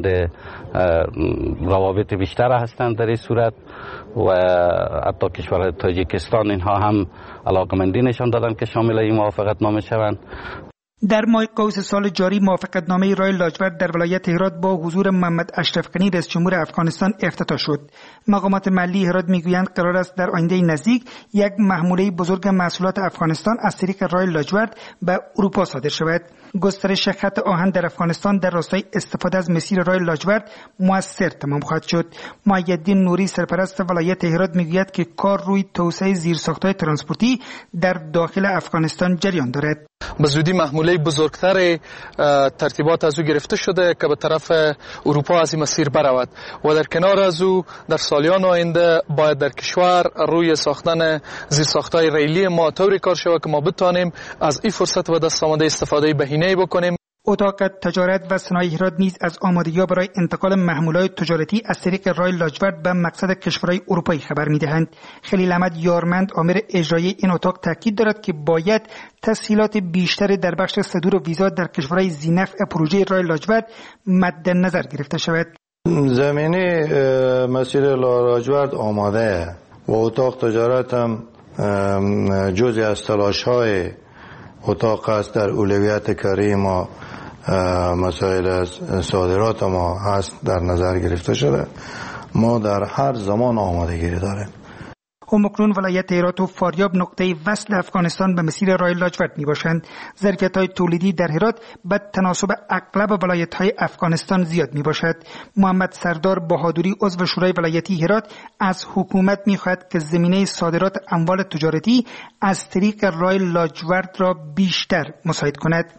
روابط بیشتر هستند در این صورت و حتی کشور تاجیکستان اینها هم علاقمندی نشان دادند که شامل این موافقت نامه شوند. در ماه قوس سال جاری موافقتنامه راه لاجورد در ولایت هرات با حضور محمد اشرف غنی رئیس جمهور افغانستان افتتاح شد. مقامات محلی هرات میگویند قرار است در آینده نزدیک یک محموله بزرگ محصولات افغانستان از طریق راه لاجورد به اروپا صادر شود. گسترش خط آهن در افغانستان در راستای استفاده از مسیر راه لاجورد موثر تمام خواهد شد. محی‌الدین نوری سرپرست ولایت هرات میگوید که کار روی توسعه زیرساخت‌های ترانسپورتی در داخل افغانستان جریان دارد. به زودی محموله بزرگتر ترتیبات از او گرفته شده که به طرف اروپا از این مسیر برود و در کنار از او در سالیان آینده باید در کشور روی ساختن زیرساخت‌های ریلی ما طوری کار شود که ما بتوانیم از این فرصت و دست آمده استفاده بهینه‌ای بکنیم. اتاق تجارت و صنایع هرات نیز از آمادگی‌ها برای انتقال محمولات تجارتی از طریق راه لاجورد به مقصد کشورهای اروپایی خبر می‌دهند. خلیل احمد یارمند آمر اجرایی این اتاق تاکید دارد که باید تسهیلات بیشتر در بخش صدور و ویزا در کشورهای ذی‌نفع پروژه راه لاجورد مد نظر گرفته شود. زمینه مسیر لاجورد آماده و اتاق تجارت هم جزئی از تلاش‌های اتاق است. در اولویت کاری ما مسائل از صادرات ما هست در نظر گرفته شده. ما در هر زمان آمادگی داریم. همکنون ولایت هرات و فاریاب نقطه وصل افغانستان به مسیر راه لاجورد میباشند. ظرفیت‌های تولیدی در هرات به تناسب اغلب ولایت‌های افغانستان زیاد میباشد. محمد سردار بهادری عضو شورای ولایتی هرات از حکومت میخواهد که زمینه صادرات اموال تجارتی از طریق راه لاجورد را بیشتر مساعد کند.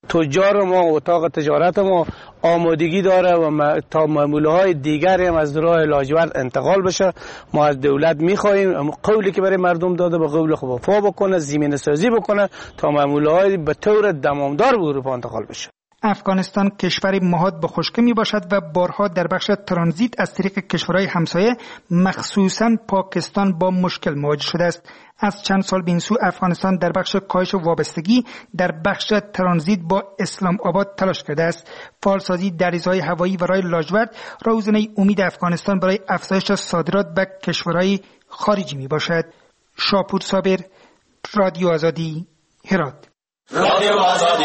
تجار ما اتاق تجارت ما آمادگی داره و تا معامله‌های دیگر هم از راه لاجورد انتقال بشه. ما از دولت می‌خوایم قولی که برای مردم داده به قول خود وفا بکنه، زمینه سازی بکنه تا معامله‌های به طور دوامدار به اروپا انتقال بشه. افغانستان کشور مهاد به خشکی می باشد و بارها در بخش ترانزیت از طریق کشورهای همسایه مخصوصاً پاکستان با مشکل مواجه شده است. از چند سال به این سو افغانستان در بخش کاهش وابستگی در بخش ترانزیت با اسلام آباد تلاش کرده است. فعالسازی دریاچه‌های هوایی و راه لاجورد روزنه امید افغانستان برای افزایش صادرات به کشورهای خارجی می باشد. شاپور صابر، رادیو آزادی، هرات. رادیو آزادی.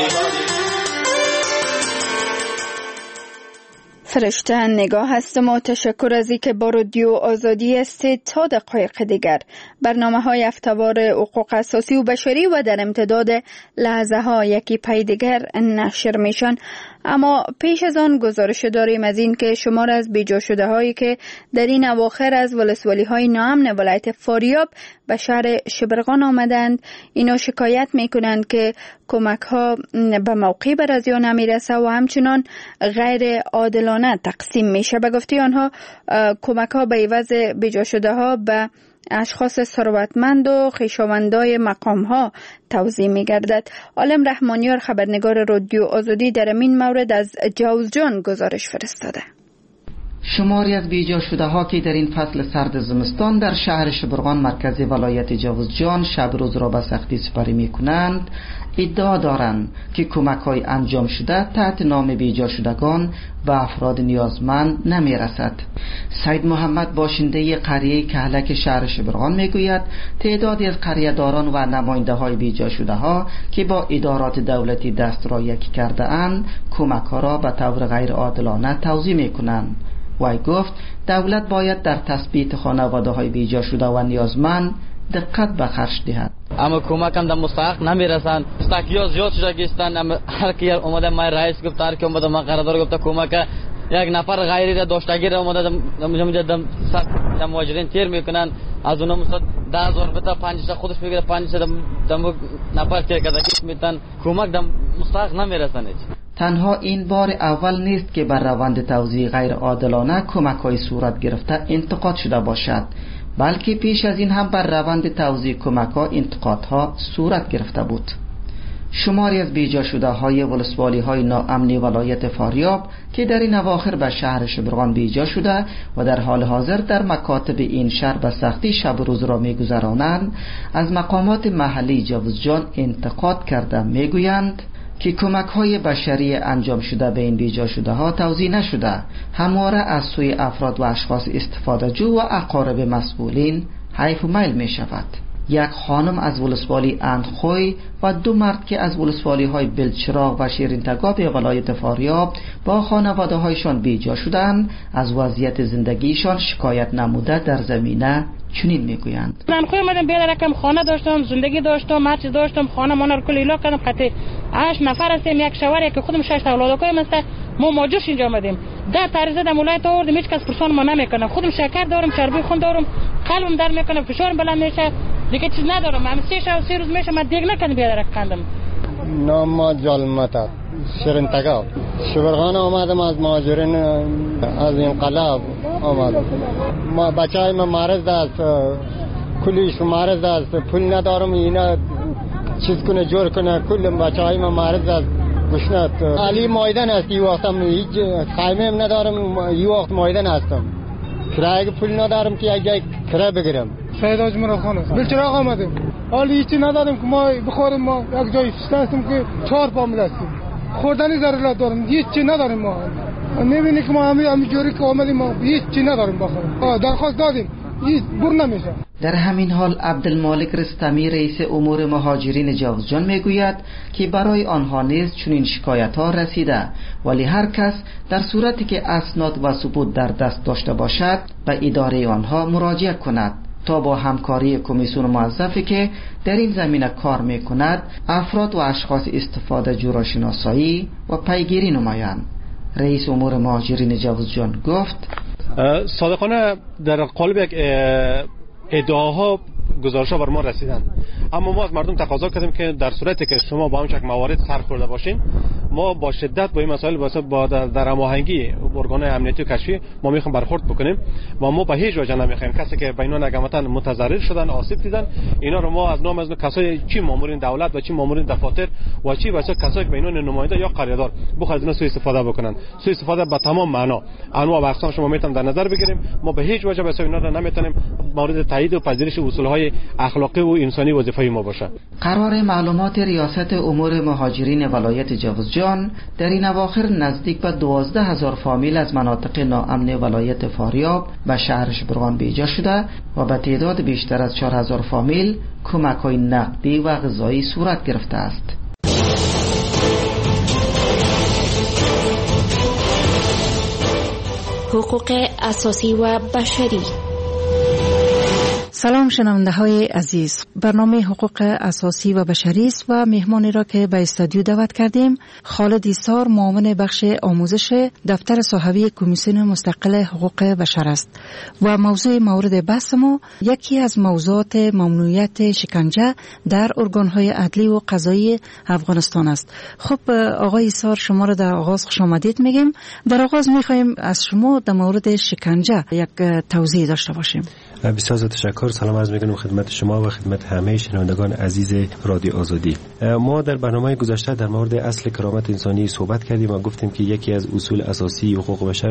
فرشته نگاه هستم و تشکر از اینکه با رادیو آزادی هستید. تا دقایق دیگر برنامه‌های هفته‌وار حقوق اساسی و بشری و در امتداد لحظه ها یکی پی دیگر نشر میشن. اما پیش از آن گزارش داریم از این که شمار از بیجا شده هایی که در این اواخر از ولسوالی های ناامن ولایت فاریاب به شهر شبرغان آمدند، اینا شکایت میکنند که کمک ها به موقع به رضیا نمیرسه و همچنان غیر عادلانه تقسیم میشه. به گفته آنها کمک ها به عوض بیجا شده ها به اشخاص ثروتمند و خویشاوندای مقام ها توزیع می گردد. عالم رحمانیار خبرنگار رادیو آزادی در این مورد از جوزجان گزارش فرستاده. شماری از بیجا شده ها که در این فصل سرد زمستان در شهر شبرغان مرکز ولایت جوزجان شب روز را به سختی سپری می کنند ادعا دارند که کمک های انجام شده تحت نام بیجا شدگان و افراد نیازمند نمی رسد. سید محمد باشنده قریه کهلک شهر شبرغان می گوید تعدادی از قریه داران و نماینده های بیجا شده ها که با ادارات دولتی دست را یکی کرده اند کمک ها را به طور غیر عادلانه توزیع می کنند. وی گفت دولت باید در تثبیت خانواده های بیجا شده و نیازمند دقت به خرج دهد. اما کمک هم در مستحق نمیرسند. استقیا زیاد شده گستن. هر کی اومده ما رئیس گفت، هر کی اومده ما قرارداد گفت کمک یک نفر غیری را داشتگیر اومده در مهاجرین تیر میکنن، از اونها مثلا 10,000 بتا 500 خودش میگیره 500 دم نفر تیر کرده میتن. کمک در مستحق نمیرسند. تنها این بار اول نیست که بر روند توزیع غیر عادلانه کمک های صورت گرفته انتقاد شده باشد، بلکه پیش از این هم بر روند توزیع کمک ها انتقادها صورت گرفته بود. شماری از بیجا شده های ولسوالی های ناامنی ولایت فاریاب که در این اواخر به شهر شبرغان بیجا شده و در حال حاضر در مکاتب این شهر به سختی شب روز را میگذرانند از مقامات محلی جوزجان انتقاد کرده میگویند که کمک های بشری انجام شده به این بیجا شده ها توزیع نشده، همواره از سوی افراد و اشخاص استفاده جو و اقارب مسئولین حیف و میل می شود. یک خانم از ولسوالی اندخوی و 2 مرد که از ولسوالی های بلچراغ و شیرین تگاب ولایت فاریاب با خانواده هایشان بیجا شدند از وضعیت زندگیشان شکایت نموده در زمینه چنین میگویند. من خودم اومدم بیاد رقم خانه داشتم، زندگی داشتم، هر چیز داشتم، خانه مانر کل ایلا کردم. قطعی 8 نفر هستیم، یک شوهر که خودم 6 اولاد کویم است. ما ماجوش اینجا آمدیم. ده تاریخ دم ولایت آوردیم، هیچ کس پرسان ما نمیکنه. خودم شکر دارم، چربی خون دارم، قلبم در میکنه، فشارم بالا میشه، دیگه چیز ندارم. من 3 روز میشه من دیگه نکنم بیاد رقم. نام ما جلمتا شیرین تگاب شبرغان آمدم، از مهاجرین از انقلاب آمدم. ما بچهای ما مرض است، کلیش مرض است، پول ندارم اینا چیز کنه جور کنه. کل بچهای ما مرض است، گشنت علی مایدن است. این وقتم هیچ خیمه ندارم، این وقت مایدن هستم. کرایه پول ندارم که یک جای کرایه بگیرم. سید اجمرا خان است. بلچراغ آمدیم. حالا هیچی نداریم که ما بخوریم. ما یک جای هستیم که 4 فامیل هستیم. خوردنی ضرورت داریم، هیچی نداریم. ما میبینی که ما همین جوری که آمدیم ما هیچی نداریم بخوریم. درخواست دادیم هیچ بر نمیشه. در همین حال عبدالمالک رستمی رئیس امور مهاجرین جوزجان میگوید که برای آنها نیز چنین شکایت ها رسیده، ولی هر کس در صورتی که اسناد و ثبوت در دست داشته باشد به اداره آنها مراجعه کند تا با همکاری کمیسیون موظفی که در این زمینه کار میکند افراد و اشخاص استفاده جو را شناسایی و پیگیری نمایند. رئیس امور مهاجرین جوزجان گفت صادقانه در قالب یک ادعاها گزارش‌ها بر ما رسیدن. اما ما از مردم تقاضا کردیم که در صورتی که شما با همچین موارد سر خورده باشین، ما با شدت با این مسائل با در هماهنگی ارگان‌های امنیتی و کشفی ما میخوایم برخورد بکنیم و ما به هیچ وجه نمیخوایم کسی که بینون نگمتن متضرر شدن، آسیب دیدن، اینا رو ما از نام از کسای چی مامورین دولت و چی مامورین دفاتر و چی واسه کسای بینون نماینده یا قرارداد بخواد اینا سوء استفاده بکنن. سوء استفاده به تمام معنا انواع و اقسام شما میتونم در نظر بگیریم. ما به هیچ وجه واسه اینا رو نمیتونیم مورد تایید و پذیرش اصولهای اخلاقی و انسانی وظیفه ما باشه. قرار معلومات ریاست امور مهاجرین ولایت جوزجان در این اواخر نزدیک به 12,000 فامیل از مناطق ناامن ولایت فاریاب به شهر شبرغان بیجا شده و به تعداد بیشتر از 4,000 فامیل کمک‌های نقدی و غذایی صورت گرفته است. حقوق اساسی و بشری. سلام شنونده های عزیز، برنامه حقوق اساسی و بشری است و مهمانی را که به استودیو دعوت کردیم خالد ایسار، معاون بخش آموزش دفتر صحوی کمیسیون مستقل حقوق بشر است و موضوع مورد بحث ما یکی از موضوعات ممنوعیت شکنجه در ارگان‌های عدلی و قضایی افغانستان است. خب آقای ایسار، شما را در آغاز خوش آمدید میگیم. در آغاز میخوایم از شما در مورد شکنجه یک توضیح داشته باشیم. بسیار تشکر. سلام عرض میکنم خدمت شما و خدمت همه شنوندگان عزیز رادیو آزادی. ما در برنامه گذشته در مورد اصل کرامت انسانی صحبت کردیم و گفتیم که یکی از اصول اساسی حقوق بشر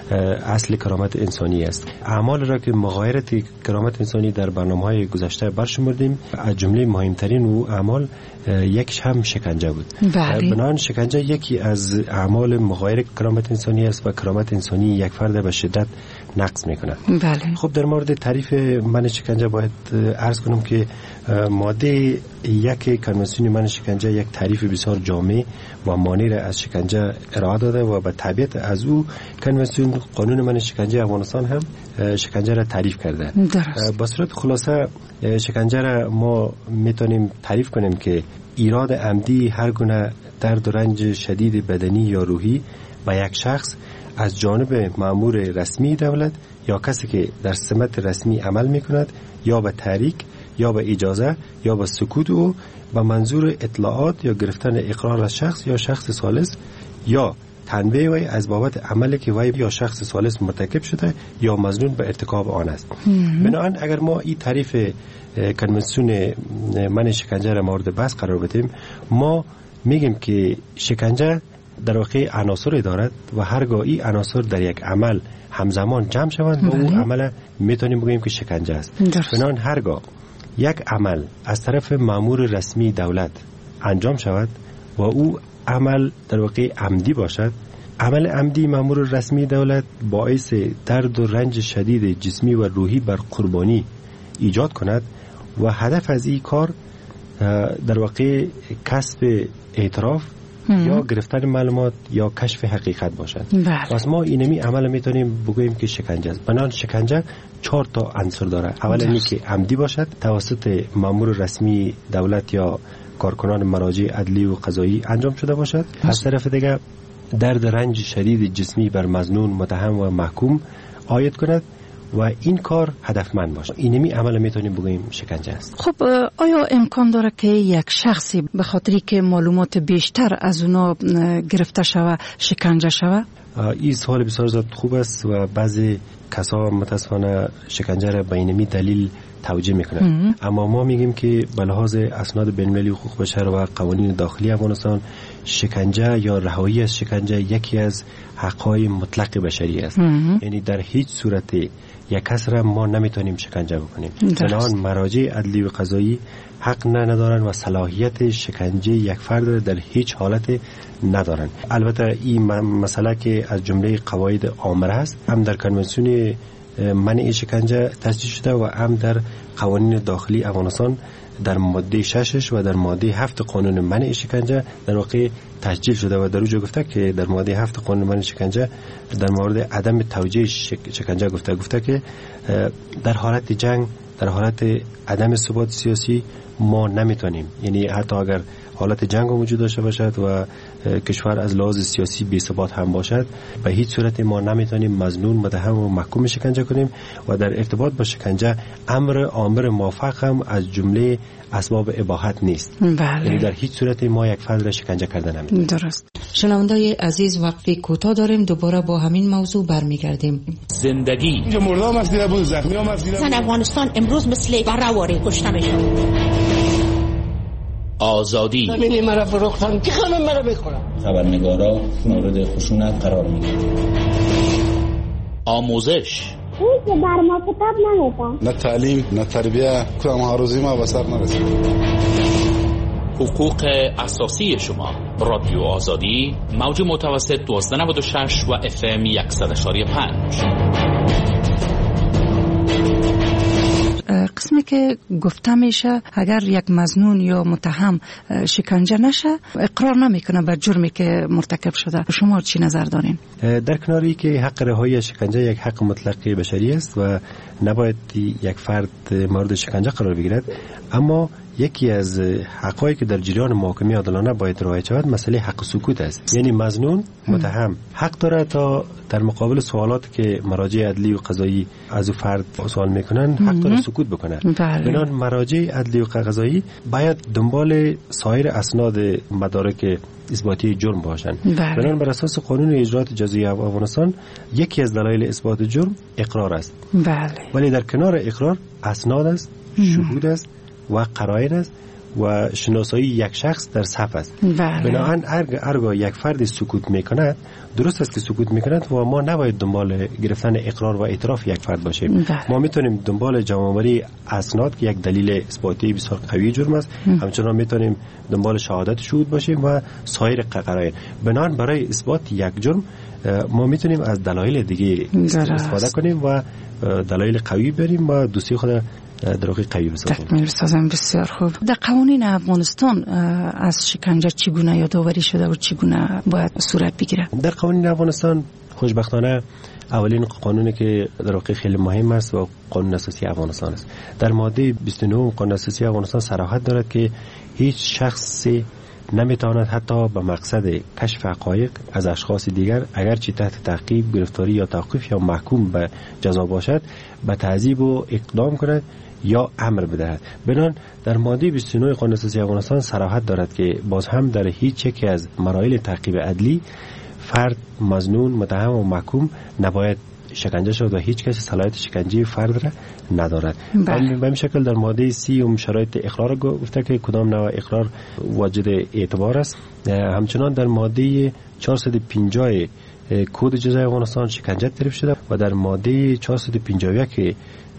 اصل کرامت انسانی است. اعمال را که مغایرت کرامت انسانی در برنامه‌های گذشته برشمردیم، از جمله مهمترین او اعمال یکیش هم شکنجه بود. بنابراین شکنجه یکی از اعمال مغایر کرامت انسانی است و کرامت انسانی یک فرد به شدت نقض میکنه. بله. خب در مورد تعریف من شکنجه باید عرض کنم که ماده 1 کنوانسیون من شکنجه یک تعریف بسیار جامع و مانع از شکنجه ارائه داده و به تبعیت از او کنوانسیون قانون من شکنجه افغانستان هم شکنجه را تعریف کرده. با صورت خلاصه شکنجه را ما میتونیم تعریف کنیم که ایراد عمدی هر گونه درد و رنج شدید بدنی یا روحی به یک شخص از جانب مأمور رسمی دولت یا کسی که در سمت رسمی عمل میکند یا به تحریک یا به اجازه یا به سکوت او به منظور اطلاعات یا گرفتن اقرار از شخص یا شخص ثالث یا تنبیه وی از بابت عملی که وی یا شخص ثالث مرتکب شده یا مظنون به ارتکاب آن است. بنابراین اگر ما این تعریف کنوانسیون من شکنجه را مورد بحث قرار بدیم، ما میگیم که شکنجه در واقع عناصر دارد و هرگاه این عناصر در یک عمل همزمان جمع شوند با اون عمل میتونیم بگیم که شکنجه است. بنابراین هرگاه یک عمل از طرف مأمور رسمی دولت انجام شود و او عمل در واقع عمدی باشد، عمل عمدی مأمور رسمی دولت باعث درد و رنج شدید جسمی و روحی بر قربانی ایجاد کند و هدف از این کار در واقع کسب اعتراف یا گرفتن معلومات یا کشف حقیقت باشد. پس ما اینمی عمل میتونیم بگوییم که شکنجه است. بنابراین شکنجه 4 تا عنصر داره. اول اینی که عمدی باشد، توسط مأمور رسمی دولت یا کارکنان مراجع عدلی و قضایی انجام شده باشد. از طرف دیگه درد رنج شدید جسمی بر مظنون، متهم و محکوم عاید کند و این کار هدفمند باشه. اینمی عمل میتونیم بگوییم شکنجه است. خب آیا امکان داره که یک شخصی به خاطری که معلومات بیشتر از اونا گرفته شوه شکنجه شوه؟ این سوال بسیار خوب است و بعضی کسا متاسفانه شکنجه را به اینمی دلیل توجیه میکنند. اما ما میگیم که به لحاظ اسناد بین‌المللی حقوق بشر و قوانین داخلی افغانستان شکنجه یا رهایی از شکنجه یکی از حقهای مطلق بشری است. یعنی در هیچ صورت یک کس را ما نمیتونیم شکنجه بکنیم. بنابراین مراجع عدلی و قضایی حق ندارن و صلاحیت شکنجه یک فرد در هیچ حالت ندارن. البته این مسئله که از جمله قواعد عامه است، هم در کنوانسیون منع شکنجه تصدیق شده و هم در قوانین داخلی افغانستان در ماده 6 و در ماده 7 قانون منع شکنجه در واقع تسجیل شده و در اونجا گفته که در ماده 7 قانون منع شکنجه در مورد عدم توجیه شکنجه گفته که در حالت جنگ، در حالت عدم ثبات سیاسی ما نمیتونیم، یعنی حتی اگر حالت جنگ وجود داشته باشد و کشور از لحاظ سیاسی بی‌ثبات هم باشد، به هیچ صورت ما نمیتونیم مظنون، متهم و محکوم شکنجه کنیم و در ارتباط با شکنجه امر موافق هم از جمله اسباب اباحت نیست. یعنی در هیچ صورت ما یک فرد را شکنجه کرده نمی‌تونیم. درست. شنوندای عزیز، وقفه کوتاه داریم، دوباره با همین موضوع برمیگردیم. زندگی مردم از دیده بود، زخمی هم از دیده بود. افغانستان امروز مثل برآوری کشته میشه. آزادی زمین مرا فروختن، کی خانم مرا بخورم؟ خبرنگارا مورد خشونت قرار میگیرن. آموزش که بر ما کتاب نمیدن، نه تعلیم نه تربیه، کدام هروزی ما به سر نرسید. حقوق اساسی شما. رادیو آزادی، موج متوسط 1296 و FM 100.5. قسمی که گفته میشه اگر یک مظنون یا متهم شکنجه نشه اقرار نمیکنه بر جرمی که مرتکب شده. شما چی نظر دارین؟ در کناری که حق رهایی شکنجه یک حق مطلق بشری است و نباید یک فرد مورد شکنجه قرار بگیرد، اما یکی از حقایی که در جریان محاکمه عادلانه باید رعایت شود مسئله حق سکوت است. یعنی مظنون متهم حق داره تا در مقابل سوالات که مراجع عدلی و قضایی از او فرد سوال میکنن حق داره سکوت بکنه. بنابراین مراجع عدلی و قضایی باید دنبال سایر اسناد مدارک اثباتی جرم باشند. بنابراین بر اساس قانون اجرات جزایی افغانستان یکی از دلایل اثبات جرم اقرار است. ولی در کنار اقرار اسناد است، شهود است و قرائن است و شناسایی یک شخص در صف است. بنابراین ارگاه یک فرد سکوت میکند، درست است که سکوت میکند و ما نباید دنبال گرفتن اقرار و اعتراف یک فرد باشیم. ما میتونیم دنبال جمع‌آوری اسناد که یک دلیل اثباتی بسیار قوی جرم است، همچنان میتونیم دنبال شهادت شهود باشیم و سایر قرائن. بنابراین برای اثبات یک جرم ما میتونیم از دلایل دیگه استفاده کنیم و دلایل قوی بریم و دوستی خود در واقع قوی بسازیم. بسیار خوب. در قوانین افغانستان از شکنجه چگونه یادآوری شده و چگونه باید صورت بگیره؟ در قوانین افغانستان خوشبختانه اولین قانونی که در واقع خیلی مهم است و قانون اساسی افغانستان است. در ماده 29 قانون اساسی افغانستان صراحت دارد که هیچ شخصی نمیتواند حتی به مقصد کشف حقایق از اشخاص دیگر اگرچه تحت تعقیب، گرفتاری یا توقیف یا محکوم به جزا باشد به تعذیب و اقدام کند یا امر بدهد. بنابراین در ماده 29 قانون اساسی افغانستان صراحت دارد که باز هم در هیچ یک از مراحل تعقیب عدلی فرد مظنون، متهم و محکوم نباید شکنجه شد و هیچ کسی صلاحیت شکنجه فرد را ندارد. به این شکل در ماده 30 شرایط اقرار گفته که کدام نوع اقرار واجد اعتبار است. همچنان در ماده 450 کد جزای افغانستان شکنجه تعریف شده و در ماده 451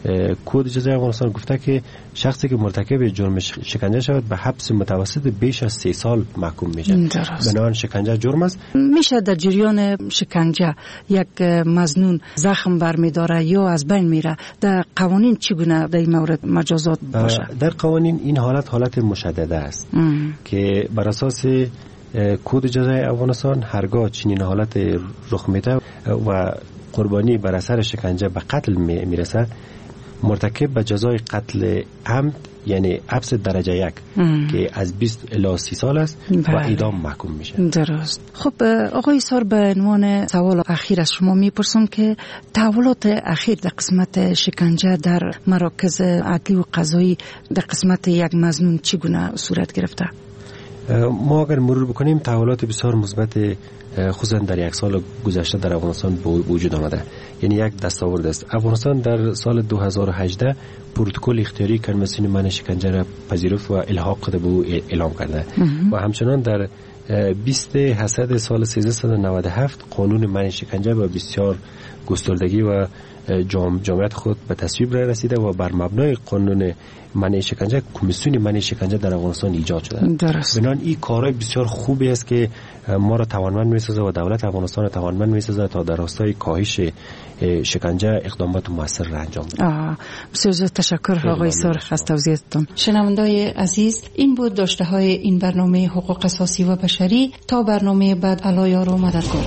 کد جزای افغانستان گفته که شخصی که مرتکب جرم شکنجه شود به حبس متوسط بیش از 3 سال محکوم میشه. بنابراین شکنجه جرم است. میشه در جریان شکنجه یک مظنون زخم برمیداره یا از بین میره، در قوانین چگونه در این مورد مجازات باشه؟ در قوانین این حالت مشدده است که بر اساس کد جزای افغانستان هرگاه چنین حالت رخ میده و قربانی بر اثر شکنجه به قتل میرسد، مرتکب به جزای قتل عمد یعنی حبس درجه 1 که از 20 الی 30 سال است و اعدام محکوم میشه. درست. خب آقای سار، به عنوان سوال اخیر از شما میپرسم که تحولات اخیر در قسمت شکنجه در مراکز عدلی و قضایی در قسمت یک مظنون چگونه صورت گرفته؟ ما اگر مرور بکنیم تحولات بسیار مثبت خصوصا در یک سال گذشته در افغانستان وجود آمده. یعنی یک دستاورد است. افغانستان در سال 2018 پروتکل اختیاری کنوانسیون منع شکنجه را پذیرفت و الحاق به او اعلام کرده و همچنان در 20 حسد سال 1397 قانون منع شکنجه با بسیار گستردگی و جامعیت خود به تصویب رسیده و بر مبنای قانون منع شکنجه کمیسیون منع شکنجه در افغانستان ایجاد شده. بنابراین این کارهای بسیار خوبی است که ما را توانمند می‌سازه و دولت افغانستان را توانمند می‌سازه تا در راستای کاهش شکنجه اقدامات موثر را انجام بده. بسیار تشکر آقای سار از توضیحاتتان. شنوندای عزیز، این بود داشته‌های این برنامه حقوق اساسی و بشری. تا برنامه بعد، الله یار و مددکار.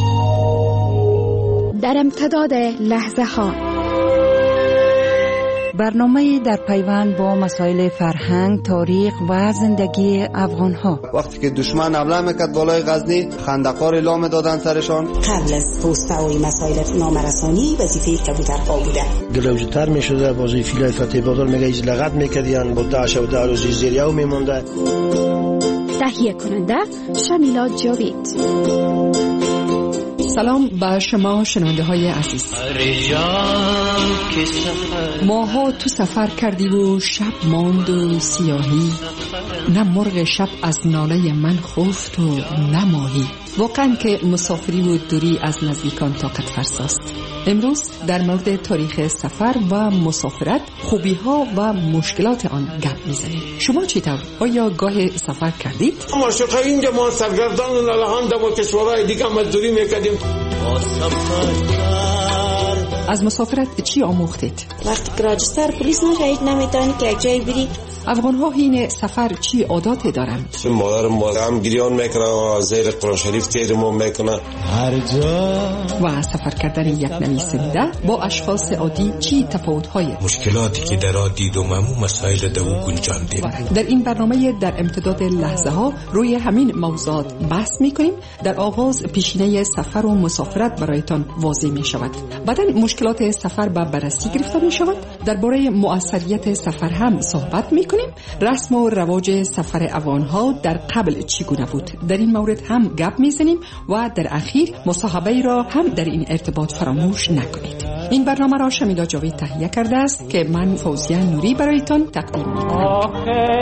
در امتداد لحظه ها برنامه در پیوند با مسائل فرهنگ، تاریخ و زندگی افغان‌ها. وقتی که دشمن حمله میکرد بالای غزنی، خندق‌ها را لام دادن سرشان. قبل از پست‌های مسائل نامرسانی وظیفه کبوترها بوده. گلوجتر میشده، بازی فیلای فتح بادال میگه ایز لغت میکردین با داعش و داروزی زیریو میمونده. تهیه کننده شمیلا جاوید. سلام به شما شنونده های عزیز. ماها تو سفر کردی و شب ماند و سیاهی، نه مرغ شب از ناله من خفت و نه ماهی. واقعا که مسافری و دوری از نزدیکان طاقت فرساست. امروز در مورد تاریخ سفر و مسافرت، خوبی ها و مشکلات آن گپ میزنیم. شما چطور؟ آیا گاه سفر کردید؟ ما شقه اینجا ما سرگردان و نالهاند و کشورهای دیگه مزدوری میکردیم. از مسافرت چی آموختید؟ وقتی که راجستر پلیس نشهید نمیتونی که یک جایی بری. افغان ها این سفر چی عاداتی دارند؟ مادرم هم گریان میکنه و زیر قرآن شریف تیرمون میکنه هر جا. و سفر کردن یک نویسنده با اشخاص عادی چی تفاوت‌های؟ مشکلاتی که در عادی و معمول مسائل دو گنجاندیم. در این برنامه در امتداد لحظه ها روی همین موضوعات بحث میکنیم. در آغاز پیشینه سفر و مسافرت برایتان واضح می شود. بعداً مشکلات سفر به بررسی گرفته می شود. درباره مؤثریت سفر هم صحبت می کنیم. رسم و رواج سفر افغان‌ها در قبل چگونه بود، در این مورد هم گپ میزنیم و در اخیر مصاحبه را هم در این ارتباط فراموش نکنید. این برنامه را شمیلا جاوید تهیه کرده است که من فوزیه نوری برایتان تقدیم می‌کنم.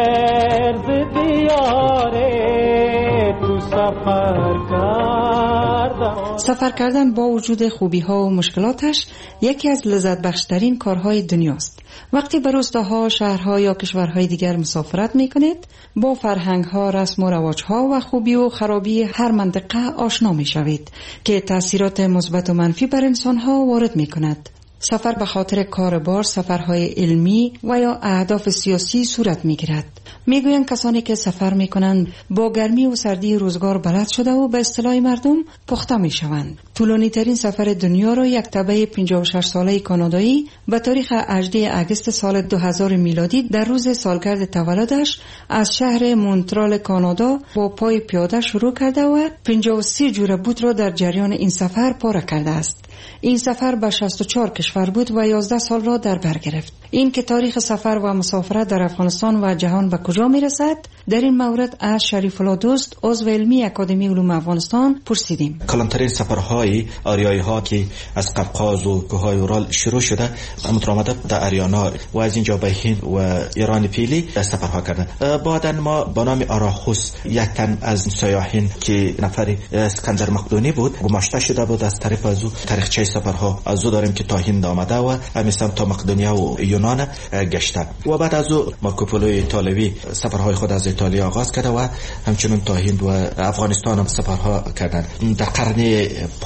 سفر کردن با وجود خوبی‌ها و مشکلاتش یکی از لذت بخشترین کارهای دنیاست. وقتی به روستاها، شهرها یا کشورهای دیگر مسافرت میکنید، با فرهنگ‌ها، رسم و رواج‌ها و خوبی و خرابی هر منطقه آشنا میشوید که تأثیرات مثبت و منفی بر انسان‌ها وارد میکند. سفر به خاطر کاربار، سفرهای علمی و یا اهداف سیاسی صورت میگیرد. میگویند کسانی که سفر میکنند با گرمی و سردی روزگار بلد شده و به اصطلاح مردم پخته میشوند. طولانی ترین سفر دنیا را یک تبع 56 ساله کانادایی به تاریخ 18 اگست سال 2000 میلادی در روز سالگرد تولدش از شهر مونترال کانادا با پای پیاده شروع کرده و 53 جوره بوت را در جریان این سفر پاره کرده است. این سفر به 64 کشور بود و 11 سال را در بر گرفت. این که تاریخ سفر و مسافرت در افغانستان و جهان به کجا می رسد، در این مورد از شریف الله دوست عضو علمی اکادمی علوم افغانستان پرسیدیم. کلانترین سفرهای آریایی ها که از قفقاز و کوههای اورال شروع شده، مترامده در اریانا و از اینجا به هند و ایران پیلی سفرها کرده. بعدا ما با نام آراخوس یک تن از سیاحین که نفر اسکندر مقدونی بود گماشته شده بود از طرف از او تاریخچه سفرها از او داریم که تا هند آمده و همیشه تا مقدونیه و یونان گشته و بعد از او مارکوپولو ایتالوی سفرهای خود از ایتالیا آغاز کرده و همچنین تا هند و افغانستان هم سفرها کردند. در قرن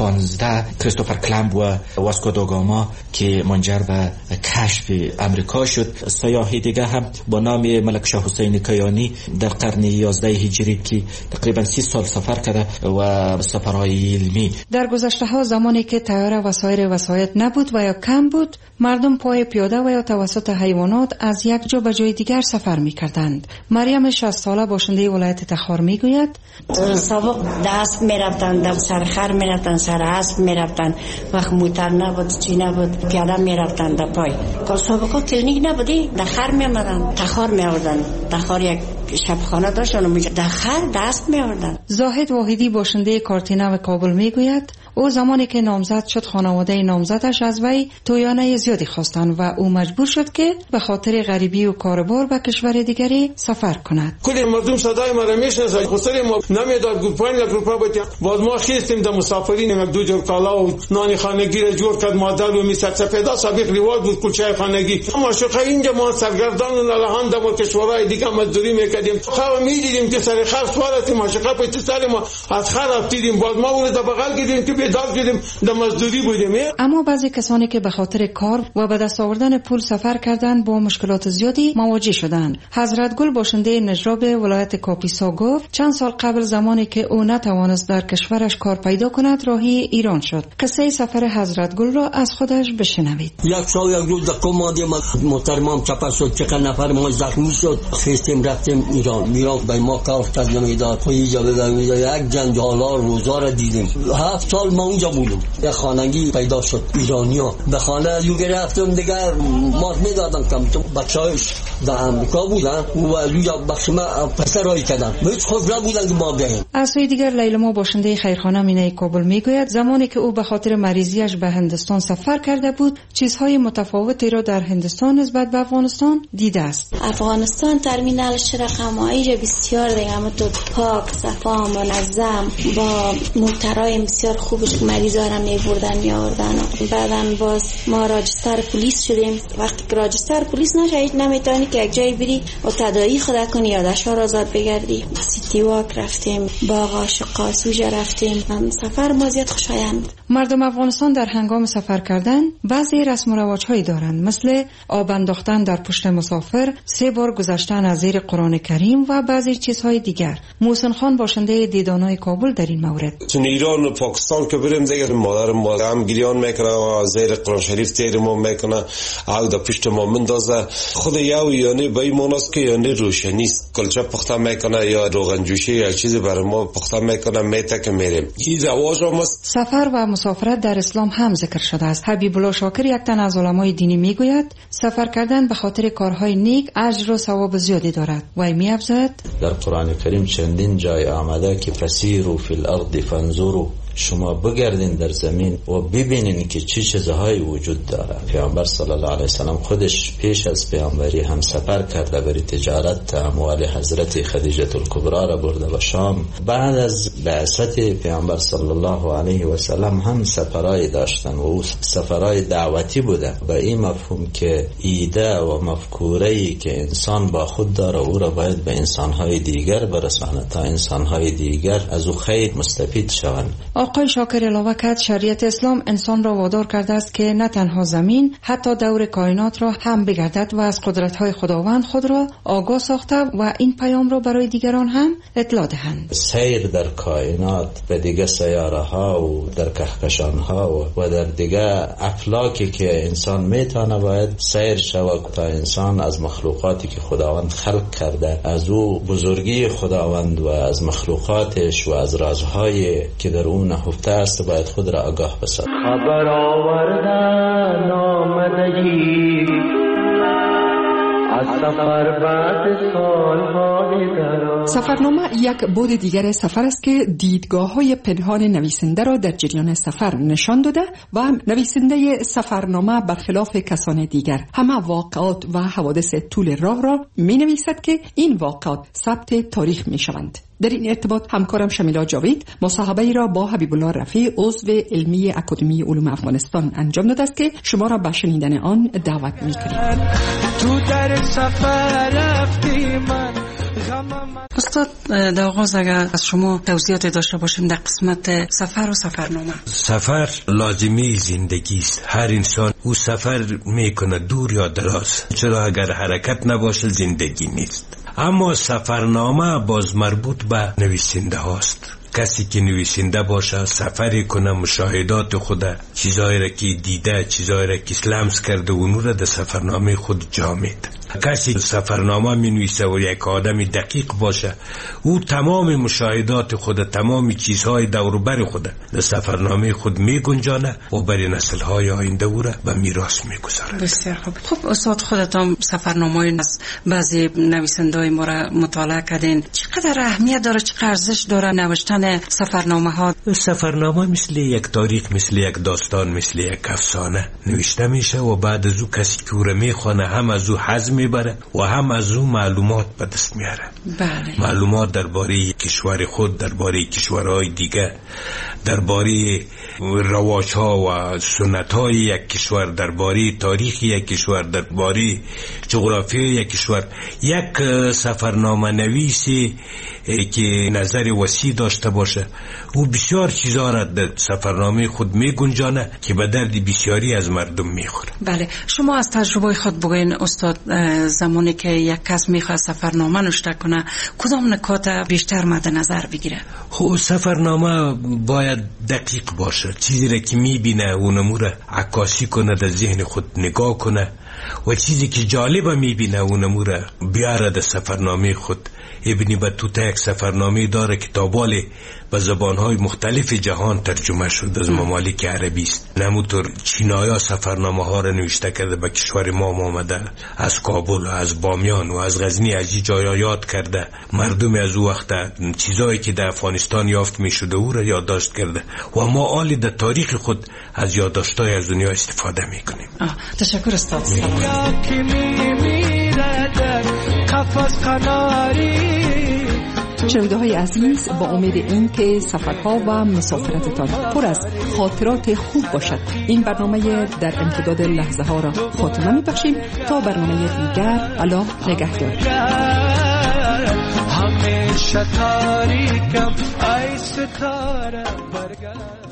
15 کریستوفر کلمب و واسکو دا گاما که منجر به کشف امریکا شد. سیاحی دیگه هم با نام ملک شاه حسین کیانی در قرن 11 هجری که تقریبا 30 سال سفر کرده و سفرهای علمی. در گذشته ها زمانی که تیاره و سایر وسایط نبود و یا کم بود، مردم پای پیاده و یا توسط حیوانات از یک جا به جای دیگر سفر می‌کردند. مریم 60 ساله باشنده ولایت تخار میگوید سابق دست می‌رفتند، سر خر می‌رفتند، سر اسب می‌رفتند، وقت موتر نبود، چی نبود، پیاده می‌رفتند پای. که سابقا کلینیک نبودی، در خر می‌آمدند، تخار می‌آوردند. تخار یک شبخانه داشتن و در خر دست می‌آوردند. زاهد واحدی باشنده کارتینه و کابل میگوید او زمانی که نامزد شد خانواده نامزدش از وی تویانه زیادی خواستند و او مجبور شد که به خاطر غریبی و کاربار به کشور دیگری سفر کند. کلی مردم صدای ما را میشناسند. خسر ما نمیداد بود 5 لک روپیه بود. باز ما خواستیم در مسافرین یک دو جور کالا و نان خانگی را جور کرد مادر و میسد سپیدا سابق رواج بود کلچه خانگی. ما شقه اینجا ما سرگردان و نالهان در کشورهای دیگه مزدوری میکردیم. خو میدیدیم که سر خر سوارتیم ما شقه پشت سر ما از خر افتیدیم. باز ما اون در بغل گیریم که بیدار شدیم در مزدوری بودیم. اما بعضی کسانی که به خاطر کار و به دست آوردن پول سفر کردند با مشکلات زیادی مواجه شدند. حضرت گل باشنده نجراب ولایت کاپیسا گفت چند سال قبل زمانی که او نتوانست در کشورش کار پیدا کند راهی ایران شد. قصه سفر حضرت گل را از خودش بشنوید. یک سال یک روز در کمادی محترمم چپا شد، چقدر نفر ما زخمی شد، خیستیم رفتیم ایران. میران به ما کار کرد نمیداد، خوی جا بدمیداد، یک جنجالا روزا را دیدیم. 7 سال ما اونجا بودیم. یک خانگی پیدا شد ایرانیا، به خانه یو گرفتم دیگر مات میدادن کم تو بچه‌هاش در امریکا بودن و لویا بخش ما پسرایی کردن، هیچ خوف نبودن که ما بیاییم. از سوی دیگر لیلا باشنده خیرخانه مینای کابل میگوید زمانی که او به خاطر مریضیش به هندوستان سفر کرده بود چیزهای متفاوتی را در هندوستان نسبت به افغانستان دیده است. افغانستان ترمینالش رقم‌هایی بسیار دیگه تو پاک، صفا، منظم، با موترهای بسیار خوبش مریضا را میبردن میآوردن. بعدن باز ما راجستر پلیس شدیم. وقتی که راجستر پلیس نشید نمیتونی که یک جای بری و تداعی خود کنی یا دشوار آزاد بگردی. سیتی واک رفتیم، باغ عاشقا سوژه رفتیم. سفر ما زیاد خوشایند. مردم افغانستان در هنگام سفر کردن بعضی رسم و رواج‌هایی دارند، مثل آب انداختن در پشت مسافر، 3 بار گذشتن از زیر قرآن کریم و بعضی چیزهای دیگر. محسن خان باشنده دیدانای کابل در این مورد. چون ایران و پاکستان که بریم دیگه مادر ما هم گریان میکنه و زیر قرآن شریف تیر ما میکنه، او در پشت ما مندازه. خود یو یعنی به این موناست که یعنی روشنی است، کلچه پخته میکنه یا روغن جوشی یا چیزی برای ما پخته میکنه، میته که میریم. این رواج هم است. سفر و مسافرت در اسلام هم ذکر شده است. حبیب الله شاکر یک تن از علمای دینی میگوید سفر کردن به خاطر کارهای نیک اجر و ثواب زیادی دارد. و می‌افزاید در قرآن کریم چندین جای آمده که فسیروا فی الارض فانظروا، شما بگردین در زمین و ببینین که چه چیزهایی وجود داره. پیامبر صلی الله علیه وسلم خودش پیش از پیامبری هم سفر کرده برای تجارت، اموال حضرت خدیجه الکبری را برده به شام. بعد از بعثت پیامبر صلی الله علیه وسلم هم سفرای داشتن و او سفرای دعوتی بوده، به این مفهوم که ایده و مفکوره‌ای که انسان با خود داره او را باید به انسانهای دیگر برسانه تا انسانهای دیگر از او خیر مستفید شوند. آقای شاکر علاوه کرد شریعت اسلام انسان را وادار کرده است که نه تنها زمین حتی دور کائنات را هم بگردد و از قدرت‌های خداوند خود را آگاه ساخته و این پیام را برای دیگران هم اطلاع دهند. سیر در کائنات به دیگه سیاره ها و در کهکشان ها و در دیگه افلاکی که انسان میتونه باید سیر شود تا انسان از مخلوقاتی که خداوند خلق کرده از او بزرگی خداوند و از مخلوقاتش و از رازهایی که در اون نهفته است باید خود را آگاه بسازد. خبر آوردن آمدگی از سفر بعد سالهای دراز. سفرنامه یک بعد دیگر سفر است که دیدگاه‌های پنهان نویسنده را در جریان سفر نشان داده و نویسنده سفرنامه برخلاف کسان دیگر همه واقعات و حوادث طول راه را می‌نویسد که این واقعات ثبت تاریخ می‌شوند. در این ارتباط همکارم شمیلا جاوید مصاحبه‌ای را با حبیب الله رفیع عضو علمی اکادمی علوم افغانستان انجام داده است که شما را به شنیدن آن دعوت می‌کنیم. تو در سفر رفتیم من استاد در آغاز اگر از شما توضیحات داشته باشیم در قسمت سفر و سفرنامه. سفر لازمی زندگی است. هر انسان او سفر میکنه دور یا دراز، چرا اگر حرکت نباشه زندگی نیست. اما سفرنامه باز مربوط به نویسنده هاست. کسی که نویسنده باشه سفری کنه، مشاهدات خود، چیزایی را که دیده، چیزایی را که لمس کرده اونو را در سفرنامه خود جا میده. کسی سفرنامه می نویسه و یک آدم دقیق باشه، او تمام مشاهدات خود، تمام چیزهای دور و بر خود در سفرنامه خود می گنجانه و برای نسل‌های آینده او را به میراث می گذاره. بسیار خوب. خب استاد خودتان سفرنامه‌های از بعضی نویسنده‌های ما را مطالعه کردین، چقدر اهمیت داره، چقدر ارزش داره نوشتن سفرنامه‌ها؟ سفرنامه مثل یک تاریخ، مثل یک داستان، مثل یک افسانه نوشته میشه و بعد از او کسی که او را میخونه هم از او حظ میبره و هم از او معلومات به دست میاره. بله. معلومات درباره کشور خود، درباره کشورهای دیگه، درباره رواج ها و سنت های یک کشور، درباره تاریخ یک کشور، درباره جغرافی یک کشور. یک سفرنامه نویسی که نظر وسیع داشته باشه او بسیار چیزا را در سفرنامه خود می گنجانه که به درد بسیاری از مردم میخوره. بله، شما از تجربه خود بگوین استاد، زمانی که یک کس میخواد سفرنامه نوشته کنه کدام نکات بیشتر مد نظر بگیره؟ خب سفرنامه باید دقیق باشه، چیزی را که میبینه اونمو را عکاسی کنه، در ذهن خود نگاه کنه و چیزی که جالبه میبینه اونمو را بیاره در سفرنامه خود. ابن بطوطه یک سفرنامه داره که تابال به زبانهای مختلف جهان ترجمه شد، از ممالک عربی است. نمونطور چینایا سفرنامه ها را نوشته کرده، به کشور ما آمده، از کابل و از بامیان و از غزنی از این جایا یاد کرده، مردم از او وقت چیزایی که در افغانستان یافت می شده او را یادداشت کرده و ما آلی در تاریخ خود از یادداشت‌های از دنیا استفاده می کنیم. تشکر استاد. شنونده های عزیز، با امید این که سفرها و مسافرتتان پر از خاطرات خوب باشد، این برنامه در امتداد لحظه ها را خاتمه می بخشیم. تا برنامه دیگر، الله نگهدار. همیشه تاریکم ای ستاره برگرد.